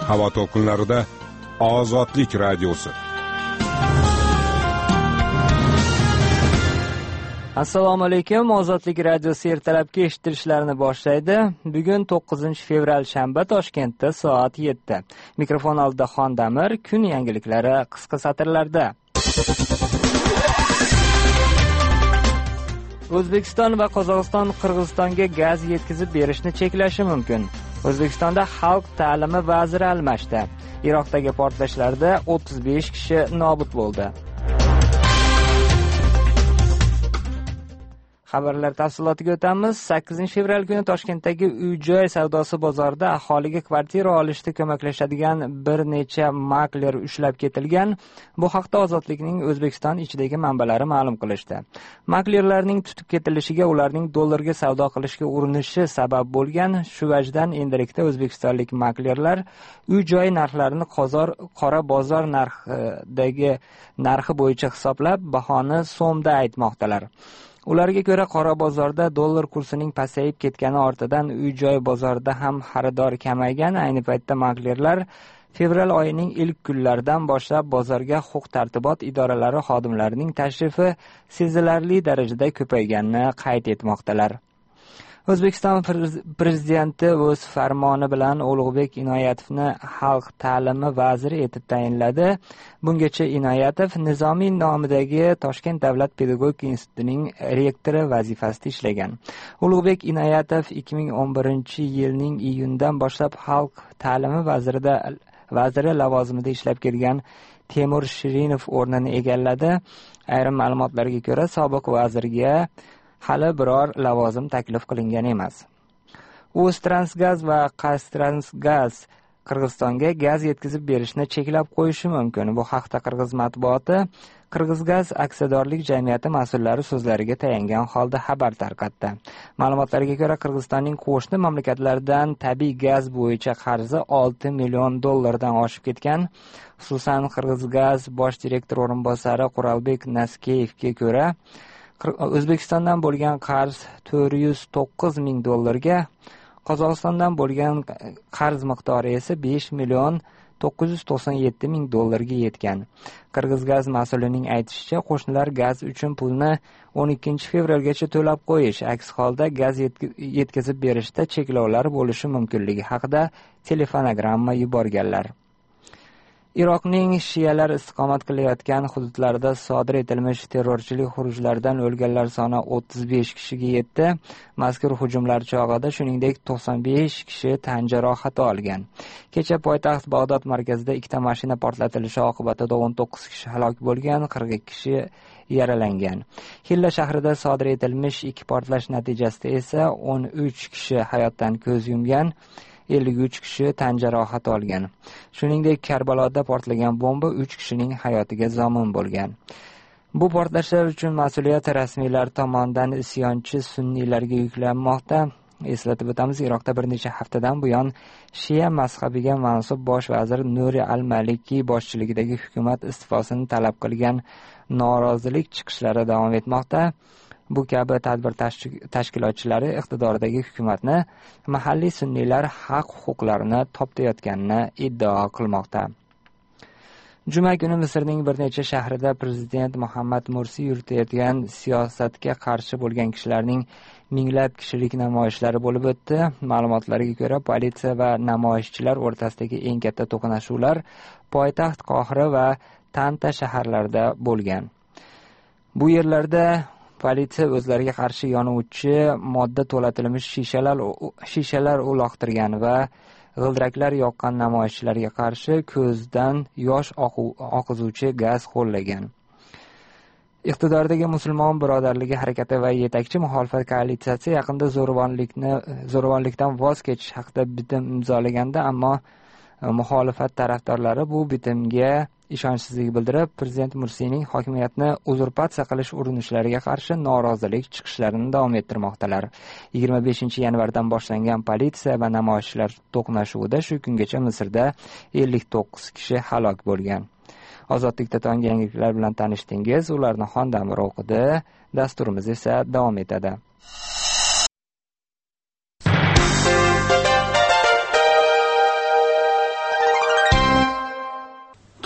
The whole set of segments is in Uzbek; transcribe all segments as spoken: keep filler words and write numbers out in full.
Havo to'lqinlarida Ozodlik radiosi. Assalomu alaykum. Ozodlik radiosi ertalabki eshittirishlarini boshlaydi. Bugun to'qqizinchi fevral shanba, Toshkentda soat yetti. Mikrofon oldida Xondamir, kun yangiliklari qisqa satrlarda. O'zbekiston va Qozog'iston Qirg'izistonga gaz yetkazib berishni cheklashi mumkin. O'zbekistonda xalq ta'limi vaziri almashdi. Iroqdagi portlashlarda o'ttiz besh kishi nobud bo'ldi. Xabarlar tafsilotiga o'tamiz. sakkizinchi fevral kuni Toshkentdagi uy-joy savdosi bozorida aholiga kvartira olishda ko'maklashadigan bir necha makler ushlab ketilgan. Bu haqda Ozodlikning O'zbekiston ichidagi manbalari ma'lum qilishdi. Maklerlarning tutib ketilishiga ularning dollarga savdo qilishga urinishi sabab bo'lgan. Shu vajdan endilikda o'zbekistonlik maklerlar uy-joy narxlarini qora bozor narxidagi narxi bo'yicha hisoblab, bahoni so'mda aytmoqdalar. Ularga ko'ra, qora bozorda dollar kursining pasayib ketgani ortidan uy-joy bozorida ham xaridor kamaygan. Ayni paytda maklerlar fevral oyining ilk kunlaridan boshlab bozorga huquq-tartibot idoralari xodimlarining tashrifi sezilarli darajada ko'payganini qayd etmoqdalar. O'zbekiston prezidenti o'z farmoni bilan Ulug'bek Inoyatovni xalq ta'limi vaziri etib tayinladi. Bungacha Inoyatov Nizomiy nomidagi Toshkent davlat pedagogika institutining rektori vazifasida ishlagan. Ulug'bek Inoyatov ikki ming o'n birinchi yilning iyundan boshlab xalq ta'limi vazirida vaziri lavozimida ishlab kelgan Temur Shirinov o'rnini egalladi. Ayrim ma'lumotlarga ko'ra, sobiq vazirga hali biror lavozim taklif qilingan emas. O'ztransgaz va Qaztransgaz Qirg'izistonga gaz yetkazib berishni cheklab qo'yishi mumkin. Bu haqda Qirg'iz matbuoti Qirg'izgaz aksiyadorlik jamiyati mas'ullari so'zlariga tayangan holda xabar tarqatdi. Ma'lumotlarga ko'ra, Qirg'izistonning qo'shni mamlakatlardan tabiiy gaz bo'yicha qarzi olti million dollardan oshib ketgan. Xususan, Qirg'izgaz bosh direktor o'rinbosari Quralbek Naskeyevga ko'ra, O'zbekistondan bo'lgan qarz to'rt yuz to'qqiz ming dollarga, Qozog'istondan bo'lgan qarz miqdori esa besh million to'qqiz yuz to'qson yetti ming dollarga yetgan. Qirg'izgaz mas'ulining aytishicha, qo'shnilar gaz uchun pulni o'n ikkinchi fevralgacha to'lab qo'yish, aks holda gaz yetkazib berishda cheklovlar bo'lishi mumkinligi haqida telefonogramma yuborganlar. Iroqning shiyalar istiqomat qilayotgan hududlarida sodir etilmish terrorchilik xurujlaridan o'lganlar soni o'ttiz besh kishiga yetdi. Mazkur hujumlar chog'ida shuningdek to'qson besh kishi tan jarohati olgan. Kecha poytaxt Bag'dod markazida ikkita mashina portlatilishi oqibatida o'n to'qqiz kishi halok bo'lgan, qirq ikki kishi yaralangan. Xilla shahrida sodir etilmish ikki portlash natijasida esa o'n uch kishi hayotdan ko'z yumgan, ellik uch kishi tan jarohati olgan. Shuningdek, Karbaloda portlagan bomba uch kishining hayotiga zomin bo'lgan. Bu portlashlar uchun mas'uliyat rasmiylar tomonidan isyonchi sunniylarga yuklanmoqda. Eslatib o'tamiz, Iroqda bir necha haftadan buyon Shia mazhabiga mansub bosh vazir Nuri al-Maliki boshchiligidagi hukumat iste'fosini talab qilgan norozilik chiqishlari davom etmoqda. Bu kabi tadbir tashkilotchilari iqtidoridagi hukumatni mahalliy sunniylar haq huquqlarini toptayotganini iddao qilmoqda. Juma kuni Misrning bir necha shahrida prezident Muhammad Mursi yuritayotgan siyosatga qarshi bo'lgan kishilarning minglab kishilik namoyishlari bo'lib o'tdi. Ma'lumotlarga ko'ra, politsiya va namoyishchilar o'rtasidagi eng katta to'qnashuvlar poytaxt Qohira va Tanta shaharlarida bo'lgan. Bu yerlarda politsiya o'zlariga qarshi yonuvchi modda to'latilmish shishalar shishalar uloqtirgan va g'ildiraklar yoqqan namoyishchilarga qarshi ko'zdan yosh oqizuvchi gaz qo'llagan. Iqtidordagi Musulmon birodarligi harakati va yetakchi muxolifat koalitsiyasi yaqinda zo'ravonlikni zo'ravonlikdan voz kechish haqida bitim imzolaganda, ammo muxolifat tarafdorlari bu bitimga ishonchsizlik bildirib, prezident Mursining hokimiyatni uzurpatsiya qilish urinishlariga qarshi norozilik chiqishlarini davom ettirmoqdalar. yigirma beshinchi yanvardan boshlangan politsiya va namoyishchilar to'qnashuvida shu kungacha Misrda ellik to'qqiz kishi halok bo'lgan. Ozodlikda tong yangiliklar bilan tanishdingiz. Ularni Xondamir o'qidi. Dasturimiz esa davom etadi.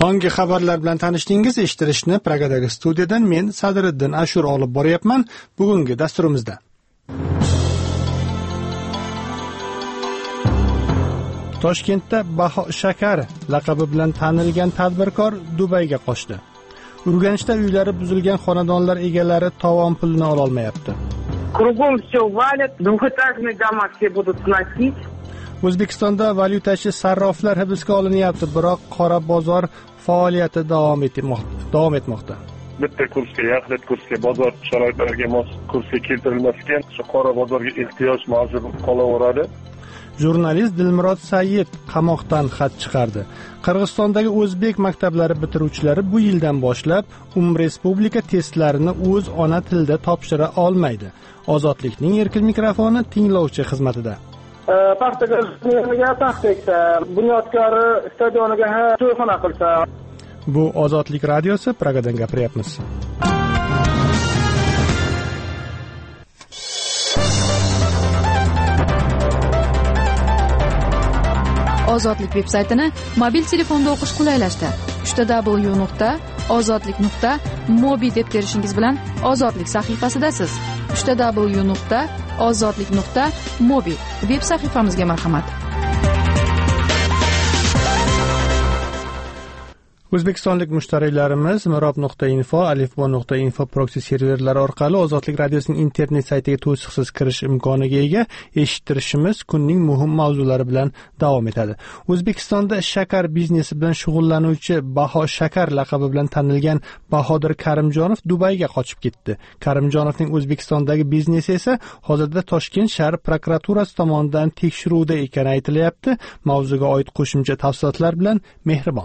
Tonggi xabarlar bilan tanishdingiz. Eshittirishni Pragadagi studiyadan men Sadriddin Ashur olib boryapman. Bugungi dasturimizda Toshkentda Baho Shakar laqabi bilan tanilgan tadbirkor Dubayga qochdi. Urganchda uylari buzilgan xonadonlar egalari tovon pulini ola olmayapti. Кругом все валят, двухэтажные дома все будут сносить. O'zbekistonda valyutachi sarroflar hibsga olinyapti, biroq qora bozor faoliyati davom etmoqda. Davom etmoqda. Bitta kursga, yaxlit kursga, bozor sharoitlariga mos kursga keltirilmasdan shu qora bozorga ehtiyoj mavjud qolaveradi. Jurnalist Dilmurod Sayyid qamoqdan xat chiqardi. Qirg'izistondagi o'zbek maktablari bitiruvchilari bu yildan boshlab Umrespublika testlarini o'z ona tilida topshira olmaydi. Ozodlikning erkin mikrofoni tinglovchi xizmatida. Paxtaga paxta eksa, bunyodkori stadioniga to'yxona qilsa. Bu Ozodlik radiosi, Pragadan gapiryapmiz. Ozodlik veb-saytini mobil telefonda o'qish qulaylashdi. w w w nuqta ozodlik nuqta mobi deb terishingiz bilan Ozodlik sahifasidasiz. w w w nuqta ozodlik nuqta mobi veb sahifamizga marhamat. O'zbekistonlik mushtariylarimiz mirob nuqta info, alifbo nuqta info proksi serverlari orqali Ozodlik radiosining internet saytiga to'siqsiz kirish imkoniga ega. Eshittirishimiz kunning muhim mavzulari bilan davom etadi. O'zbekistonda shakar biznesi bilan shug'ullanuvchi Baho Shakar laqabi bilan tanilgan Bahodir Karimjonov Dubayga qochib ketdi. Karimjonovning O'zbekistondagi biznesi esa hozirda Toshkent shahar prokuraturasi tomonidan tekshiruvda ekani aytilyapti. Mavzuga oid qo'shimcha tafsilotlar bilan Mehribon.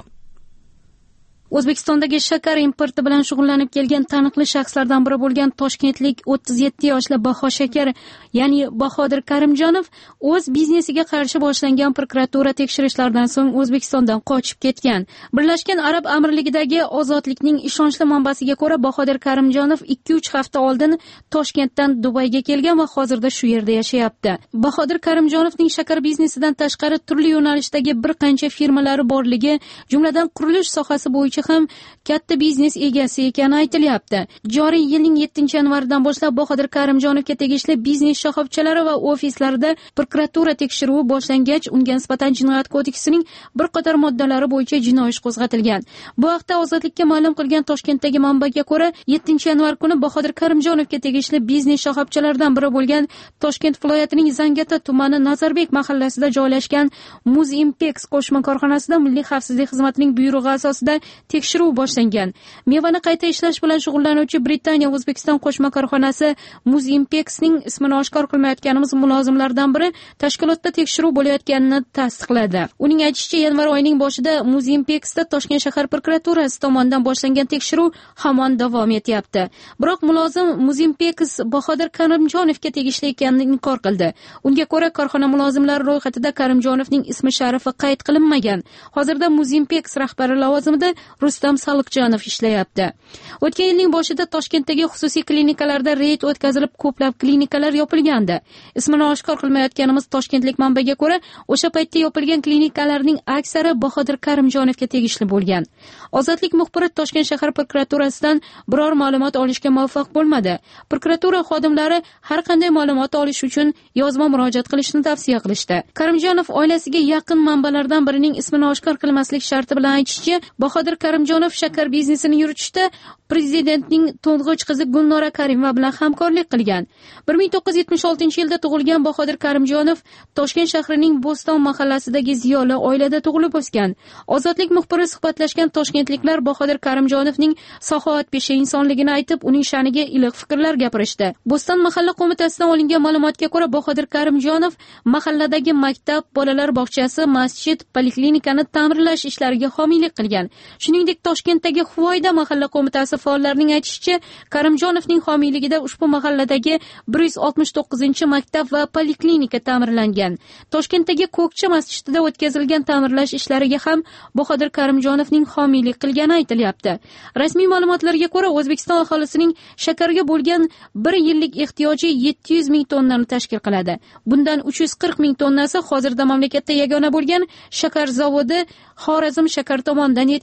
O'zbekistondagi shakar importi bilan shug'ullanib kelgan taniqli shaxslardan biri bo'lgan toshkentlik o'ttiz yetti yoshli Baho Shakar, ya'ni Bahodir Karimjonov o'z biznesiga qarshi boshlangan prokuratura tekshirishlaridan so'ng O'zbekistondan qochib ketgan. Birlashgan Arab Amirligidagi Ozodlikning ishonchli manbasiga ko'ra, Bahodir Karimjonov ikki uch hafta oldin Toshkentdan Dubayga kelgan va hozirda shu yerda yashayapti. Bahodir Karimjonovning shakar biznesidan tashqari turli yo'nalishdagi bir qancha firmalari borligi, jumladan qurilish sohasi bo'yicha ham katta biznes egasi ekani aytilyapti. Joriy yilning yettinchi yanvaridan boshlab Bahodir Karimjonovga tegishli biznes shoxobchalari va ofislarida prokuratura tekshiruvi boshlangach, unga nisbatan Jinoyat kodeksining bir qator moddalari bo'yicha jinoiy ish qo'zg'atilgan. Bu haqda Ozodlikka ma'lum qilgan Toshkentdagi manbaga ko'ra, yettinchi yanvar kuni Bahodir Karimjonovga tegishli biznes shoxobchalaridan biri bo'lgan Toshkent viloyatining Zangata tumani Nazarbek mahallasida joylashgan Muzimpex qo'shma korxonasida Milliy xavfsizlik xizmatining buyrug'i asosida tekshiruv boshlangan. Mevani qayta ishlash bilan shug'ullanuvchi Britaniya O'zbekiston qo'shma korxonasi Muzimpexning ismini oshkor qilmayotganimiz mulozimlardan biri tashkilotda tekshiruv bo'layotganini tasdiqladi. Uning aytishicha, yanvar oyining boshida Muzimpexda Toshkent shahar prokuraturasi tomonidan boshlangan tekshiruv hamon davom etyapti. Biroq mulozim Muzimpex Bahodir Karimjonovga tegishli ekanini inkor qildi. Unga ko'ra, korxona mulozimlari ro'yxatida Karimjonovning ismi sharifi qayd qilinmagan. Hozirda Muzimpex rahbari lavozimida Rustam Saliqjonov ishlayapti. O'tgan yilning boshida Toshkentdagi xususiy klinikalarda reyd o'tkazilib, ko'plab klinikalar yopilgandi. Ismini oshkor qilmayotganimiz toshkentlik manbaga ko'ra, o'sha paytda yopilgan klinikalarning aksari Bahodir Karimjonovga tegishli bo'lgan. Ozodlik muxbiri Toshkent shahar prokuraturasidan biror ma'lumot olishga muvaffaq bo'lmadi. Prokuratura xodimlari har qanday ma'lumot olish uchun yozma murojaat qilishni tavsiya qilishdi. Karimjonov oilasiga yaqin manbalardan birining ismini oshkor qilmaslik sharti bilan aytishicha, Bahodir Karimjonov shakar biznesini yuritishda prezidentning to'ng'ich qizi Gulnora Karimova bilan hamkorlik qilgan. bir ming to'qqiz yuz yetmish oltinchi yilda tug'ilgan Bahodir Karimjonov Toshkent shahrining Bo'ston mahallasidagi ziyoli oilada tug'ilib o'sgan. Ozodlik muxbiri suhbatlashgan toshkentliklar Bahodir Karimjonovning saxovatpesha insonligini aytib, uning sha'niga iliq fikrlar gapirishdi. Bo'ston mahalla qo'mitasidan olingan ma'lumotga ko'ra, Bahodir Karimjonov mahalladagi maktab, bolalar bog'chasi, masjid, poliklinikani ta'mirlash ishlariga homiylik qilgan. Shuningdek, Toshkentdagi Huvoyda mahalla qo'mitasi faollarining aytishicha, Karimjonovning homiyligida ushbu mahalladagi bir yuz oltmish to'qqizinchi maktab va poliklinika ta'mirlangan. Toshkentdagi Ko'kcha masjidida o'tkazilgan ta'mirlash ishlariga ham Bahodir Karimjonovning homiylik qilgani aytilyapti. Rasmiy ma'lumotlarga ko'ra, O'zbekiston aholisining shakarga bo'lgan bir yillik ehtiyoji yetti yuz ming tonnani tashkil qiladi. Bundan uch yuz qirq ming tonnasi hozirda mamlakatda yagona bo'lgan shakar zavodi Xorazm shakar tomonidan yetkazib beriladi.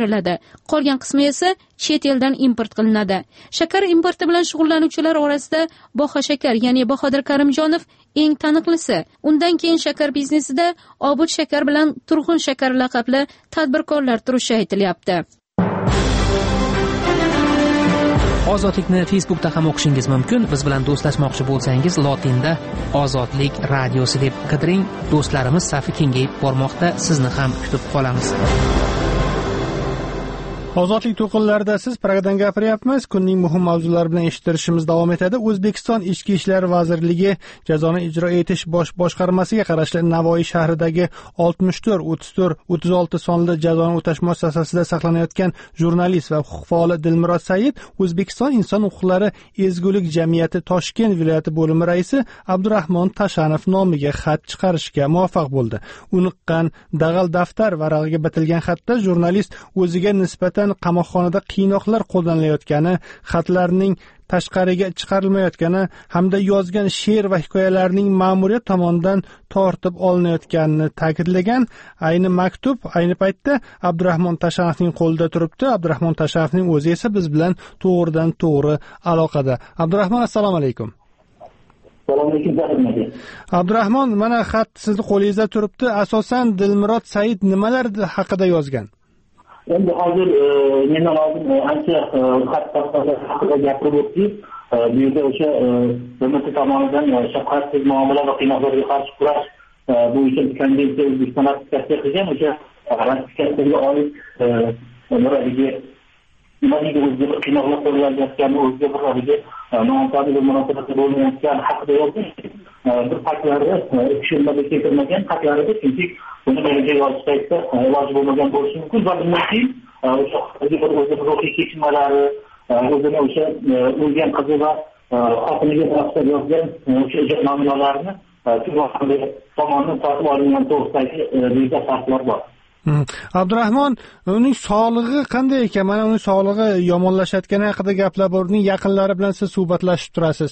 chiqariladi, qolgan qismi esa chet eldan import qilinadi. Shakar importi bilan shug'ullanuvchilar orasida Baho Shakar, ya'ni Bahodir Karimjonov eng taniqlisi. Undan keyin shakar biznesida Obod Shakar bilan Turg'un Shakar laqabli tadbirkorlar turishi aytilyapti. Ozodlikni Facebookda ham o'qishingiz mumkin. Biz bilan do'stlashmoqchi bo'lsangiz, lotinda Ozodlik radiosi deb qidiring. Do'stlarimiz safi kengayib bormoqda. Sizni ham kutib qolamiz. Ozodlik to'qinlarida siz Pragadan gapiryapmiz. Kunning muhim mavzulari bilan eshittirishimiz davom etadi. O'zbekiston Ichki ishlar vazirligi jazoni ijro etish bosh boshqarmasiga qarashli Navoiy shahridagi oltmish to'rt o'ttiz to'rt o'ttiz olti sonli jazoni o'tash muassasasida saqlanayotgan jurnalist va huquq faoli Dilmurod Said O'zbekiston inson huquqlari ezgulik jamiyati Toshkent viloyati bo'limi raisi Abdurahmon Tashanov nomiga xat chiqarishga muvaffaq bo'ldi. Uniqqan dag'al daftar varag'iga bitilgan xatda jurnalist o'ziga nisbatan qamoqxonada qiynoqlar qo'llanilayotgani, xatlarning tashqariga chiqarilmayotgani hamda yozgan she'r va hikoyalarning ma'muriyat tomonidan tortib olinayotganini ta'kidlagan. Ayni maktub ayni paytda Abdurahmon Tashanovning qo'lida turibdi. Abdurahmon Tashanovning o'zi esa biz bilan to'g'ridan to'g'ri aloqada. Abdurahmon, assalomu alaykum. Assalomu alaykum. Abdurahmon, mana xat sizning qo'lingizda turibdi. Asosan Dilmurod Said nimalar haqida yozgan? Endi hozir mendan oldin ancha xat haqida gapirib o'tdik. Bu yerda o'sha B M T tomonidan shafqatsiz muomala va qiynoqlarga qarshi kurash bo'yicha konvensiya O'zbekiston ratifikatsiya qilgan. O'sha ratifikatsiyaga oid nimalarga nimaga o'zga bir qiynoqlar qo'llanayotgani, o'zga bir holiga noqonuniy munosabatda bo'lmayotgani haqida yozdik. Bir faktlarni tushunmaga keltirmagan faktlarida, chunki buni menga yozish paytida iloji bo'lmagan bo'lishi mumkin va bundan keyin o'sha o'zga bir ruhiy kechinmalari, o'zini o'sha o'lgan qizi va xotiniga bag'ishlab yozgan o'sha ijod namunalarini tomonidan tortib olingan to'g'risidagi reja faktlar bor. Abdurahmon, uning sog'lig'i qanday ekan? Mana uning sog'lig'i yomonlashayotgani haqida gaplar bor. Uning yaqinlari bilan siz suhbatlashib turasiz.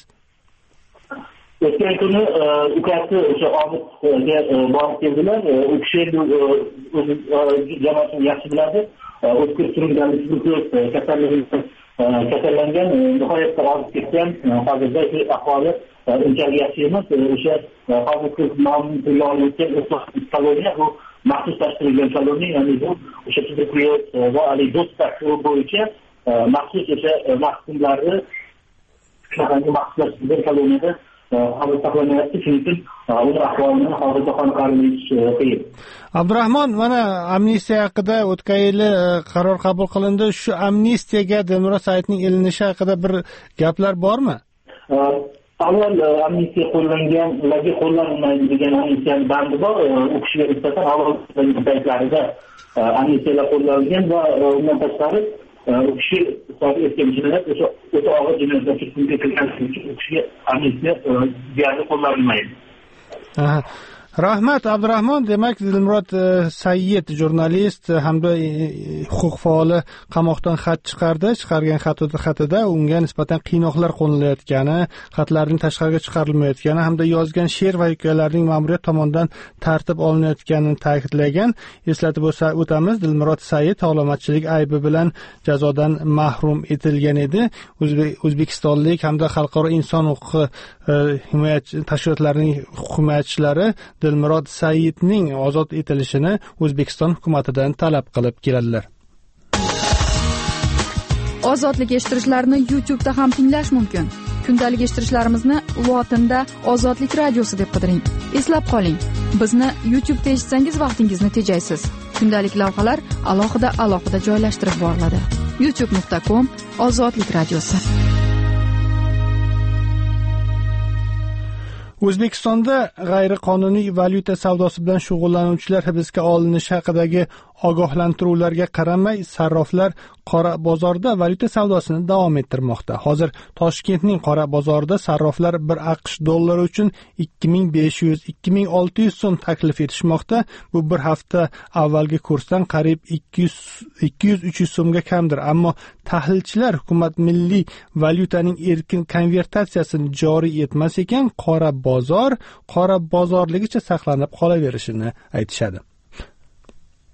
O'tgan kuni ukasi o'sha Obidga borib keldilar. U kishi o'zi jamoasini yaxshi biladi. O'tkir surunkdanlik kasalligidan kasallangan, nihoyatda ozib ketgan. Hozirda ahvoli unchalik yaxshi emas. O'sha hozirgi nomini tilga olayotgan koloniya, bu maxsus tashkillangan koloniya, ya'ni bu o'sha tuberkulyoz va do'st tashkili bo'yicha maxsus o'sha mahkumlarni shunaqangi maxsuslashtirilgan koloniyada hozir saqlanayapti, chunki uning ahvolini hozirda qoniqarli qiyin. Abdurahmon, mana amnistiya haqida o'tgan yili qaror qabul qilindi. Shu amnistiyaga Dilmurod Saidning ilinishi haqida bir gaplar bormi? Avval amnistiya qo'llangan, ularga qo'llanilmaydi degan amnistiyaning bandi bor. U kishiga nisbatan avvalgi paytlarida amnistiyalar qo'llanilgan va undan tashqari u kishi sodir etgan jinoyat o'sha o'ta og'ir jinoyatlar hukmga kirganligi uchun u kishiga amnistiya deyarli qo'llanilmaydi. Rahmat Abdurahmon. Demak, Dilmurod Said jurnalist hamda huquq faoli qamoqdan xat chiqardi. Chiqargan xatida unga nisbatan qiynoqlar qo'llanayotgani, xatlarning tashqariga chiqarilmayotgani hamda yozgan she'r va hikoyalarning ma'muriyat tomonidan tartib olinayotganini ta'kidlagan. Eslatib o'tamiz, Dilmurod Said alomatchilik aybi bilan jazodan mahrum etilgan edi. O'zbekistonlik hamda xalqaro inson huquqi himoyachi tashkilotlarining himoyachilari Dilmurod Saidning ozod etilishini O'zbekiston hukumatidan talab qilib keladilar. Ozodlik eshittirishlarni YouTube'da ham tinglash mumkin. Kundalik eshittirishlarimizni lotinda Ozodlik radiosi deb qidiring. Eslab qoling, bizni YouTube'da eshitsangiz vaqtingizni tejaysiz. Kundalik lavhalar alohida alohida joylashtirib boriladi. youtube nuqta com Ozodlik radiosi. O'zbekistonda g'ayriqonuniy valyuta savdosi bilan shug'ullanuvchilar hibsga olinishi haqidagi ogohlantiruvlarga qaramay, sarroflar qora bozorda valyuta savdosini davom ettirmoqda. Hozir Toshkentning qora bozorida sarroflar bir AQSh dollari uchun ikki ming besh yuz ikki ming olti yuz so'm taklif etishmoqda. Bu bir hafta avvalgi kursdan qariyb ikki yuz uch yuz so'mga kamdir. Ammo tahlilchilar hukumat milliy valyutaning erkin konvertatsiyasini joriy etmas ekan, qora bozor qora bozorligicha saqlanib qolaverishini aytishadi.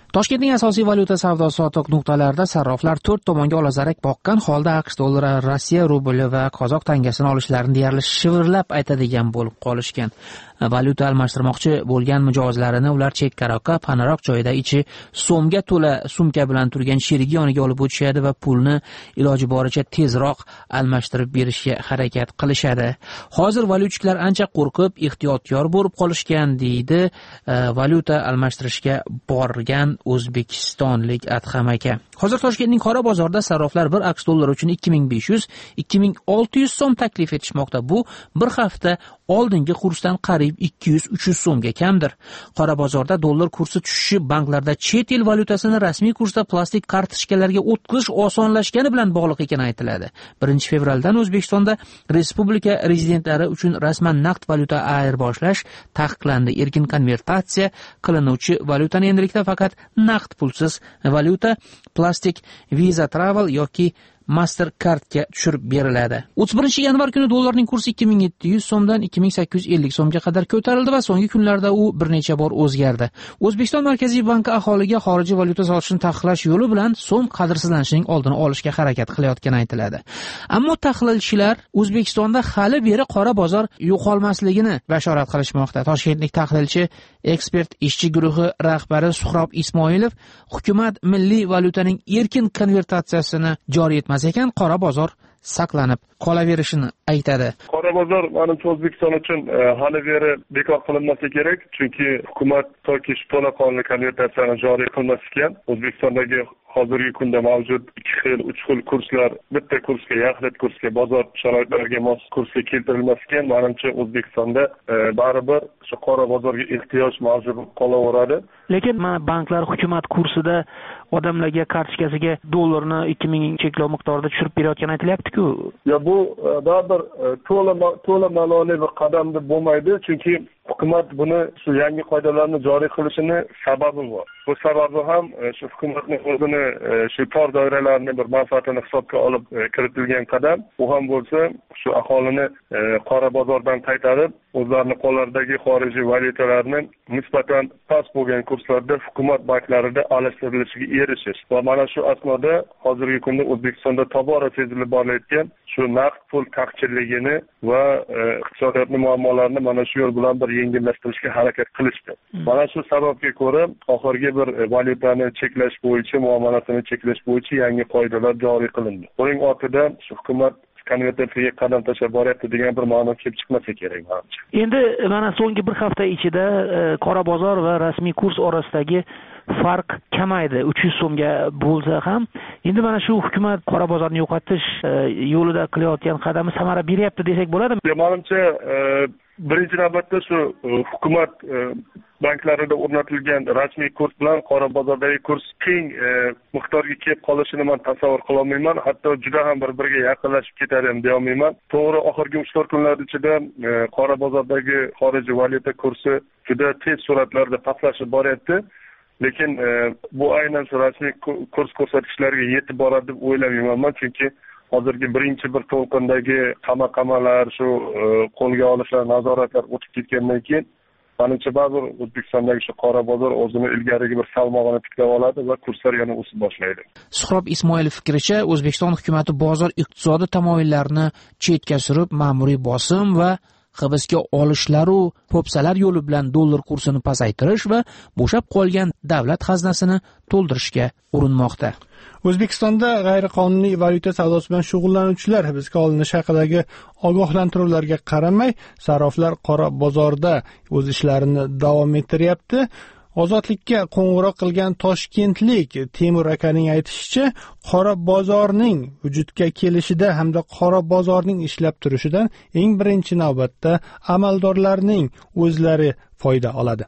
Toshkentning asosiy valyuta savdo sotiq nuqtalarida sarroflar to'rt tomonga olazarak boqqan holda AQSh dollari, Rossiya rubli va qozoq tangasini olishlarini deyarli shivirlab aytadigan bo'lib qolishgan. Valyuta almashtirmoqchi bo'lgan mijozlarini ular chekkaroqqa, panaroq joyda ichi so'mga to'la sumka bilan turgan sherigi yoniga olib o'tishadi va pulni iloji boricha tezroq almashtirib berishga harakat qilishadi. Hozir valyutchiklar ancha qo'rqib, ehtiyotkor bo'lib qolishgan, deydi valyuta almashtirishga borgan o'zbekistonlik Adham aka. Hozir Toshkentning qora bozorida sarroflar bir AQSh dollari uchun ikki ming besh yuz ikki ming olti yuz so'm taklif etishmoqda. Bu bir hafta oldingi kursdan qariyb ikki yuz uch yuz so'mga kamdir. Qora bozorda dollar kursi tushishi banklarda chet el valyutasini rasmiy kursda plastik kartochkalarga o'tkazish osonlashgani bilan bog'liq ekani aytiladi. birinchi fevraldan O'zbekistonda respublika rezidentlari uchun rasman naqd valyuta ayirboshlash taqiqlandi. Erkin konvertatsiya qilinuvchi valyutani endilikda faqat naqd pulsiz valyuta, plastik Visa Travel yoki Mastercardga tushirib beriladi. o'ttiz birinchi yanvar kuni dollarning kursi ikki ming yetti yuz so'mdan ikki ming sakkiz yuz ellik so'mga qadar ko'tarildi va so'nggi kunlarda u bir necha bor o'zgardi. O'zbekiston Markaziy banki aholiga xorijiy valyuta sotishni taqiqlash yo'li bilan so'm qadrsizlanishining oldini olishga harakat qilayotgani aytiladi. Ammo tahlilchilar O'zbekistonda hali beri qora bozor yo'qolmasligini bashorat qilishmoqda. Toshkentlik tahlilchi ekspert ishchi guruhi rahbari Suhrob Ismoilov hukumat milliy valyutaning erkin konvertatsiyasini joriy etmas ekan, qora bozor saqlanib qolaverishini aytadi. Qora bozor menimcha O'zbekiston uchun hali beri bekor qilinmasa kerak, chunki hukumat toki shu to'laqonli konvertatsiyani joriy qilmas ekan, O'zbekistondagi hozirgi kunda mavjud ikki xil, uch xil kurslar bitta kursga, yaxlit kursga, bozor sharoitlariga mos kursga keltirilmas ekan, menimcha O'zbekistonda baribir shu qora bozorga ehtiyoj mavjud bo'lib qolaveradi. Lekin mana banklar hukumat kursida odamlarga kartochkasiga dollarni ikki ming cheklov miqdorida tushirib berayotgani aytilyapti-ku. Ya bu baribir to'la to'la ma'loli bir qadam deb bo'lmaydi, chunki hukumat buni shu yangi qoidalarni joriy qilishini sababi bor. Bu sababi ham shu hukumatning o'zini shu tor doiralarning bir manfaatini hisobga olib kiritilgan qadam. Bu ham bo'lsa shu aholini qora bozordan qaytarib, o'zlarining qo'llaridagi xorijiy valyutalarni nisbatan past bo'lgan kurslarda hukumat banklarida almashtirilishiga erishish. Va mana shu asnoda hozirgi kunda O'zbekistonda tobora sezilib borayotgan shu naqd pul taqchilligini va iqtisodiyotning muammolarini mana shu yo'l bilan bir yengillashtirishga harakat qilishdi. Mana shu sababga ko'ra oxirgi bir valyutani cheklash bo'yicha, muomalasini cheklash bo'yicha yangi qoidalar joriy qilindi. Buning ortidan shu hukumat konvertatsiyaga qadam tashlab boryapti degan bir ma'no kelib chiqmasa kerak menimcha. Endi mana so'nggi bir hafta ichida qora bozor va rasmiy kurs orasidagi farq kamaydi. uch yuz so'mga bo'lsa ham, endi mana shu hukumat qora bozorni yo'qotish yo'lida qilayotgan qadami samara beryapti desak bo'ladimi? Menimcha birinchi navbatda shu hukumat banklarida o'rnatilgan rasmiy kurs bilan qora bozordagi kurs teng miqdorga kelib qolishini men tasavvur qila olmayman. Hatto juda ham bir-biriga yaqinlashib ketadi ham deya olmayman. To'g'ri, oxirgi uch to'rt kunlar ichida qora bozordagi xorijiy valyuta kursi juda tez sur'atlarda pastlashib boryapti. Lekin bu aynan shu rasmiy kurs ko'rsatkichlariga yetib boradi deb o'ylamayman, chunki hozirgi birinchi bir to'lqindagi qama-qamalar, shu qo'lga olishlar, nazoratlar o'tib ketgandan keyin menimcha baribir O'zbekistondagi shu qora bozor o'zini ilgarigi bir salmog'ini tiklab oladi va kurslar yana o'sib boshlaydi. Suhrob Ismoilov fikricha, O'zbekiston hukumati bozor iqtisodi tamoyillarini chetga surib, ma'muriy bosim va hibsga olishlar u po'pisalar yo'li bilan dollar kursini pasaytirish va bo'shab qolgan davlat xazinasini to'ldirishga urinmoqda. O'zbekistonda g'ayriqonuniy valyuta savdosi bilan shug'ullanuvchilar hibsga olinishi haqidagi ogohlantiruvlarga qaramay, sarroflar qora bozorda o'z ishlarini davom ettiryapti. Ozodlikka qo'ng'iroq qilgan toshkentlik Temur akaning aytishicha, qora bozorning vujudga kelishida hamda qora bozorning ishlab turishidan eng birinchi navbatda amaldorlarning o'zlari foyda oladi.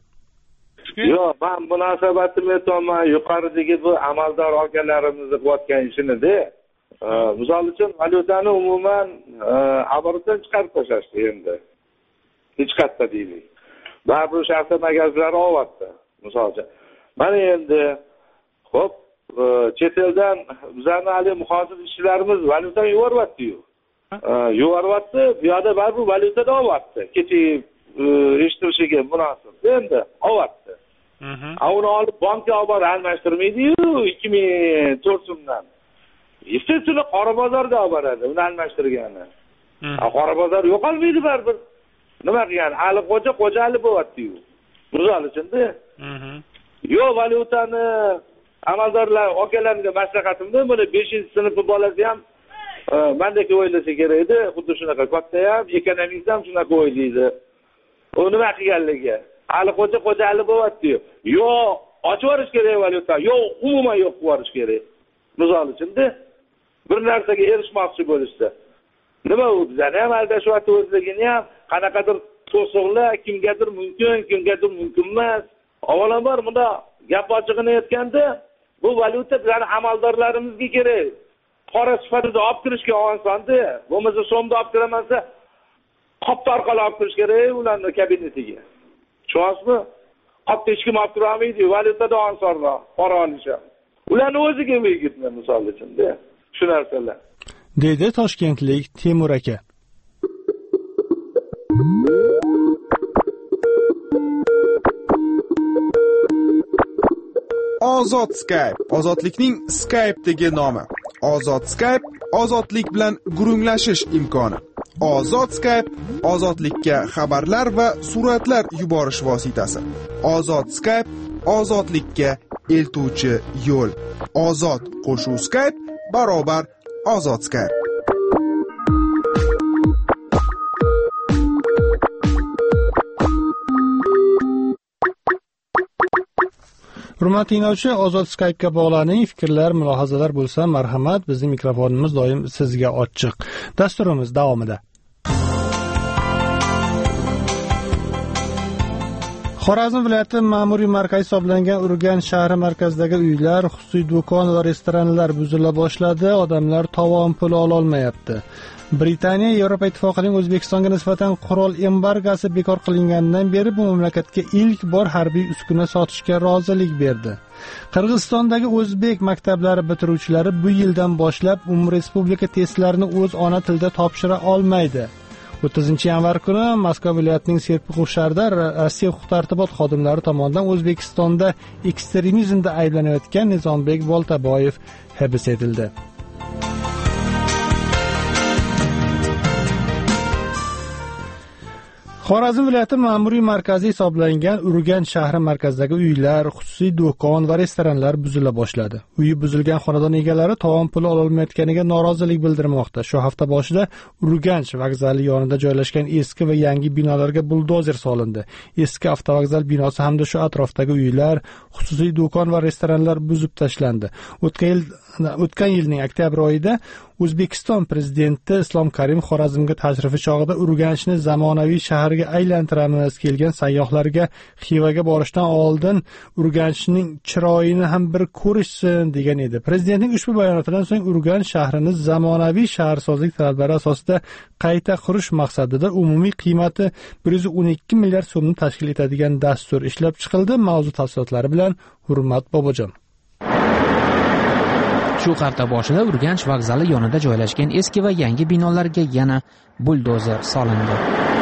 Yo'q, men munosabatimni aytaman, yuqoridagi bu amaldor akalarimizni qilayotgan ishini-da. Misol uchun valyutani umuman oborotdan chiqarib tashlashdi endi. Hech qayerda deylik. Baribir shaxsiy magazlar olyapti. Misol uchun, mana endi xo'p, chet eldan bizlarning hali muhojir ishchilarimiz valyuta yuboryapti-yu. Yuboryapti, bu yerda baribir valyutada olyapti. Kechi eshitilishiga munosib. Endi olyapti. uni olib bankka olib borib almashtirmaydi-yu ikki ming to'rt so'mdan. Естественно, qora bozorga olib boradi uni almashtirgani. Qora bozor yo'qolmaydi baribir. Nima qilgan? Ali xo'ja xo'jali bo'lyapti-yu. Misol uchun-da. Yo, valyutani amaldorlar okalarga maslahatimda buni beshinchi sinfni bolasi ham mendek o'ylasa kerak edi, xuddi shunaqa katta ham, ekonomist ham shunaqa o'ylaydi. U nima qilganligi? Ali xo'ja xo'jali bo'lyapti-yu. Yo, ochib yuborish kerak valyuta, yo, umuman yo'q qilib yuborish kerak. Misol uchun-da bir narsaga erishmoqchi bo'lishsa. Nima u bizani ham aldashyapti o'zligini ham, qanaqadir to'siqlar kimgadir mumkin, kimgadir mumkin emas. Avvalambor bunda gap ochig'ini aytganda, bu valyuta bizning amaldorlarimizga kerak. Qora sifatida olib kirishga osonda, bo'lmasa so'mda olib kiramasa, qop orqali olib kirish kerak ularning kabinetiga. Tushunasizmi? Qopda hech kim olib kira olmaydi, valyutada osonroq qora olish. Ularni o'ziga megitma misol uchun-da. Shu narsalar. Dedi toshkentlik Temur aka. Ozod Skype, ozodlikning Skype'dagi nomi. Ozod Skype, ozodlik bilan gurunglashish imkoni. Ozod Skype, ozodlikka xabarlar va suratlar yuborish vositasi. Ozod Skype, ozodlikka eltuvchi yo'l. Ozod qo'shuv Skype barobar Ozod Skype. Hurmatli tinglovchi, Ozod Skype'ga bog'laning, fikrlar, mulohazalar bo'lsa, marhamat, bizning mikrofonimiz doim sizga ochiq. Dasturimiz davomida. Xorazm viloyati ma'muriy markazi hisoblangan Urganch shahri markazidagi uylar, xususiy do'kon va restoranlar buzila boshladi. Odamlar tovon puli ola olmayapti. Britaniya Yevropa Ittifoqining O'zbekistonga nisbatan qurol embargosi bekor qilinganidan beri bu mamlakatga ilk bor harbiy uskuna sotishga rozilik berdi. Qirg'izistondagi o'zbek maktablari bitiruvchilari bu yildan boshlab umumrespublika testlarini o'z ona tilida topshira olmaydi. o'ttizinchi yanvar kuni Moskva viloyatining Serpixur shahrida Rossiya huquq-tartibot xodimlari tomonidan O'zbekistonda ekstremizmda ayblanayotgan Nizombek Boltaboyev hibs etildi. Xorazm viloyati ma'muriy markazi hisoblangan Urganch shahri markazidagi uylar, xususiy do'kon va restoranlar buzila boshladi. Uyi buzilgan xonadon egalari tovon puli ola olmayotganiga norozilik bildirmoqda. Shu hafta boshida Urganch vokzali yonida joylashgan eski va yangi binolarga buldozer solindi. Eski avtovokzal binosi hamda shu atrofdagi uylar, xususiy do'kon va restoranlar buzib tashlandi. O'tgan yil o'tgan yilning oktyabr oyida O'zbekiston prezidenti Islom Karimov Xorazmga tashrifi chog'ida Urganchni zamonaviy shaharga aylantiramiz, kelgan sayyohlarga Xivaga borishdan oldin Urganchning chiroyini ham bir ko'rishsin degan edi. Prezidentning ushbu bayonotidan so'ng Urganch shahrini zamonaviy shaharsozlik talablari asosida qayta qurish maqsadida umumiy qiymati bir yuz o'n ikki milliard so'mni tashkil etadigan dastur ishlab chiqildi. Mavzu tafsilotlari bilan Hurmat Bobojon. Shu hafta boshida Urganch vokzali yonida joylashgan eski va yangi binolarga yana buldozer solindi.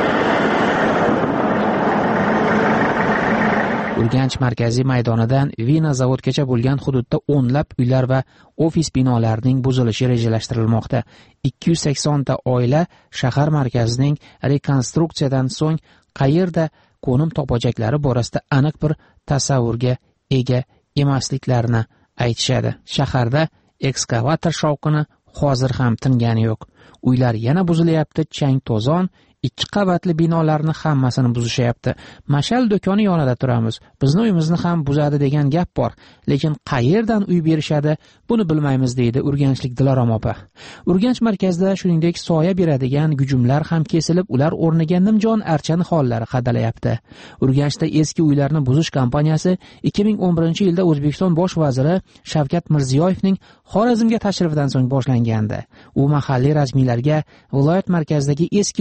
Urganch markaziy maydonidan Vina zavodgacha bo'lgan hududda o'nlab uylar va ofis binolarining buzilishi rejalashtirilmoqda. ikki yuz sakson ta oila shahar markazining rekonstruksiyadan so'ng qayerda qo'nim topajaklari borasida aniq bir tasavvurga ega emasliklarini aytishadi. Shaharda ekskavator shovqini hozir ham tingani yo'q. Uylar yana buzilyapti, chang-to'zon, ikki qavatli binolarni hammasini buzishyapti. Mashal do'koni yonida turamiz. Bizni uyimizni ham buzadi degan gap bor, lekin qayerdan uy berishadi, buni bilmaymiz deydi Urganchlik Dilorom opa. Urganch markazida shuningdek soya beradigan gujumlar ham kesilib, ular o'rniga nimjon archa nihollari qadalayapti. Urganchda eski uylarni buzish kampaniyasi ikki ming o'n birinchi yilda O'zbekiston bosh vaziri Shavkat Mirziyoyevning Xorazmga tashrifidan so'ng boshlangandi. U mahalliy rasmiylarga viloyat markazidagi eski uylarni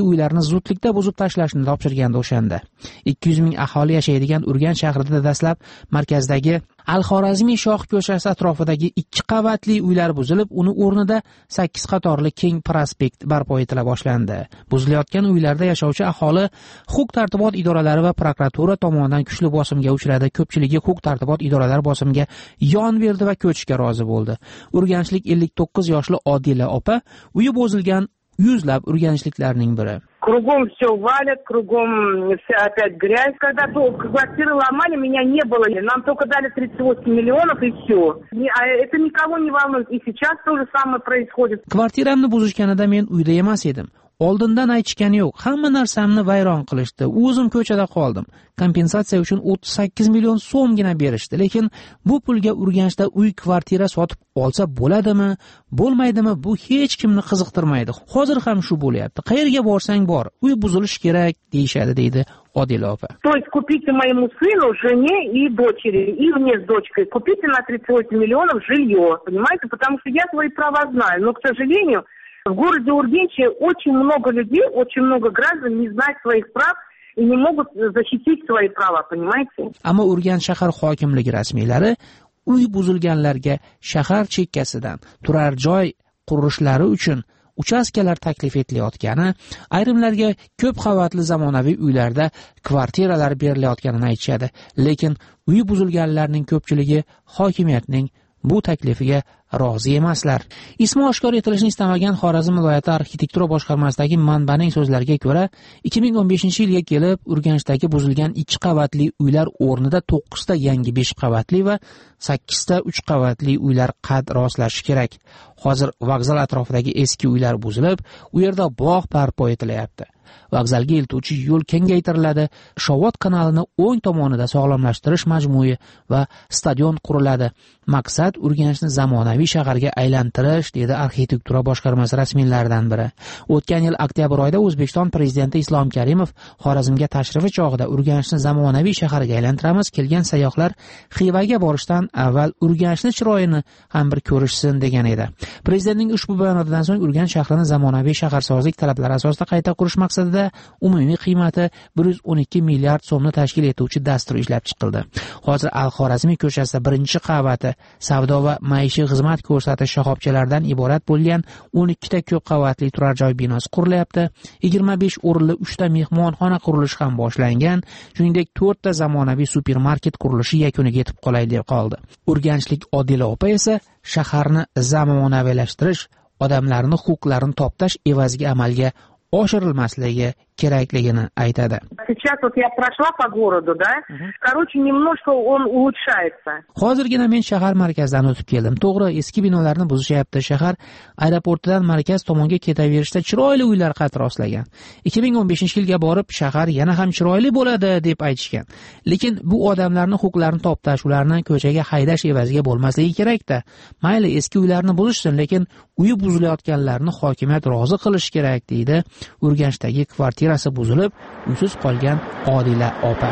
zudlikda buzib tashlashni topshirgandi o'shanda. ikki yuz ming aholi yashaydigan Urganch shahrida dastlab markazdagi Al-Xorazmiy shoh ko'chasi atrofidagi ikki qavatli uylar buzilib, uni o'rnida sakkiz qatorli keng prospekt barpo etila boshlandi. Buzilayotgan uylarda yashovchi aholi huquq-tartibot idoralari va prokuratura tomonidan kuchli bosimga uchradi. Ko'pchiligi huquq-tartibot idoralari bosimga yon berdi va ko'chishga rozi bo'ldi. Urganchlik ellik to'qqiz yoshli Odila opa uyi buzilgan yuzlab urganchliklarning biri. Кругом все валят, кругом вся опять грязь. Когда квартиры ломали, меня не было. Нам только дали тридцать восемь миллионов и все. А это никого не волнует. И сейчас то же самое происходит. Kvartiramni buzishganida men uyda emas edim. Oldindan aytishgani yo'q. Hamma narsamni vayron qilishdi. O'zim ko'chada qoldim. Kompensatsiya uchun o'ttiz sakkiz million so'mgina berishdi. Lekin bu pulga Urganchda uy kvartira sotib olsa bo'ladimi, bo'lmaydimi, bu hech kimni qiziqtirmaydi. Hozir ham shu bo'lyapti. Qayerga borsang bor, uy buzilishi kerak deyshadi, deydi Odila opa. То есть купите моему сыну, жене и дочери, и мне с дочкой, купите на тридцать восемь миллионов жилье, понимаете? Потому что я свои права знаю, но, к сожалению, в городе Ургенче очень много людей, очень много граждан не знают своих прав и не могут защитить свои права, понимаете? Ammo Urganch shahar hokimligi rasmiylari uy buzilganlarga shahar chekkasidan turar joy qurilishlari uchun uchastkalar taklif etilayotgani, ayrimlarga ko'p qavatli zamonaviy uylarda kvartiralar berilayotganini aytishadi. Lekin uy buzilganlarning ko'pchiligi hokimiyatning bu taklifiga rozi emaslar. Ismi oshkor etilishini istamagan Xorazm viloyati arxitektura boshqarmasidagi manbaning so'zlariga ko'ra, ikki ming o'n beshinchi yilga kelib Urganchdagi buzilgan ikki qavatli uylar o'rnida to'qqizta yangi besh qavatli va sakkizta uch qavatli uylar qad rostlashi kerak. Hozir vokzal atrofidagi eski uylar buzilib, u yerda bog' barpo etilyapti. Vokzalga eltuvchi yo'l kengaytiriladi, Shovot kanalini o'ng tomonida sog'lomlashtirish majmui va stadion quriladi. Maqsad Urganchni zamonaviy shaharga aylantirish, dedi arxitektura boshqarmasi rasmiylaridan biri. O'tgan yil oktyabr oyida O'zbekiston prezidenti Islom Karimov Xorazmga tashrifi chog'ida Urganchni zamonaviy shaharga aylantiramiz, kelgan sayyohlar Xivaga borishdan avval Urganchni chiroyini ham bir ko'rishsin degan edi. Prezidentning ushbu bayonotidan so'ng Urganch shahrini zamonaviy shaharsozlik talablari asosida qayta qurish maqsadida umumiy qiymati bir yuz o'n ikki milliard so'mni tashkil etuvchi dastur ishlab chiqildi. Hozir Al-Xorazmiy ko'chasida birinchi qavati savdo va maishiy xizmat ko'rsatish shoxobchalaridan iborat bo'lgan o'n ikkita ko'p qavatli turar joy binosi qurilyapti. yigirma besh o'rinli uchta mehmonxona qurilishi ham boshlangan. Shuningdek, to'rtta zamonaviy supermarket qurilishi yakuniga yetib qolay deb qoldi. Urganchlik Odila opa esa shaharni zamonaviylashtirish, odamlarning huquqlarini toptash evaziga amalga oshirilmasligi kerakligini aytadi. Сейчас вот я прошла по городу, да? Короче, немножко он улучшается. Hozirgina men shahar markazidan o'tib keldim. To'g'ri, eski binolarni buzishyapti. Shahar aeroportidan markaz tomonga ketaverishda chiroyli uylar qad rostlagan. ikki ming o'n beshinchi yilga borib shahar yana ham chiroyli bo'ladi deb aytishgan. Lekin bu odamlarning huquqlarini toptash, ularni ko'chaga haydash evaziga bo'lmasligi kerak-da. Mayli eski uylarni buzishsin, lekin uyi buzilayotganlarni hokimiyat rozi qilish kerak, deydi Urganchdagi kvartirasi buzilib, uysiz qolgan Odila opa.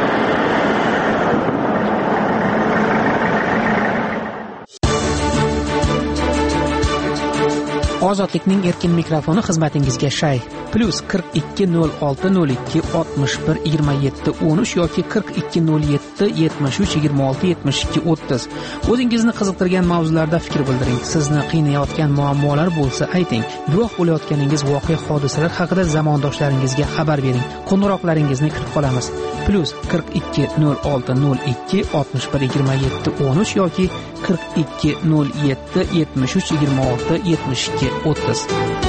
Ozodlikning erkin mikrofoni xizmatingizga shay. Plus qirq ikki nol olti nol ikki oltmish bir yigirma yetti o'n uch yoki qirq ikki nol yetti yetmish uch yigirma olti yetmish ikki o'ttiz. O'zingizni qiziqtirgan mavzularda fikr bildiring. Sizni qiynayotgan muammolar bo'lsa ayting. Guvoh bo'layotganingiz voqea hodisalar haqida zamondoshlaringizga xabar bering. Qo'ng'iroqlaringizni kutib qolamiz. Plus qirq ikki nol olti nol ikki oltmish bir yigirma yetti o'n uch yoki qirq ikki nol yetti yetmish uch yigirma olti yetmish ikki o'ttiz.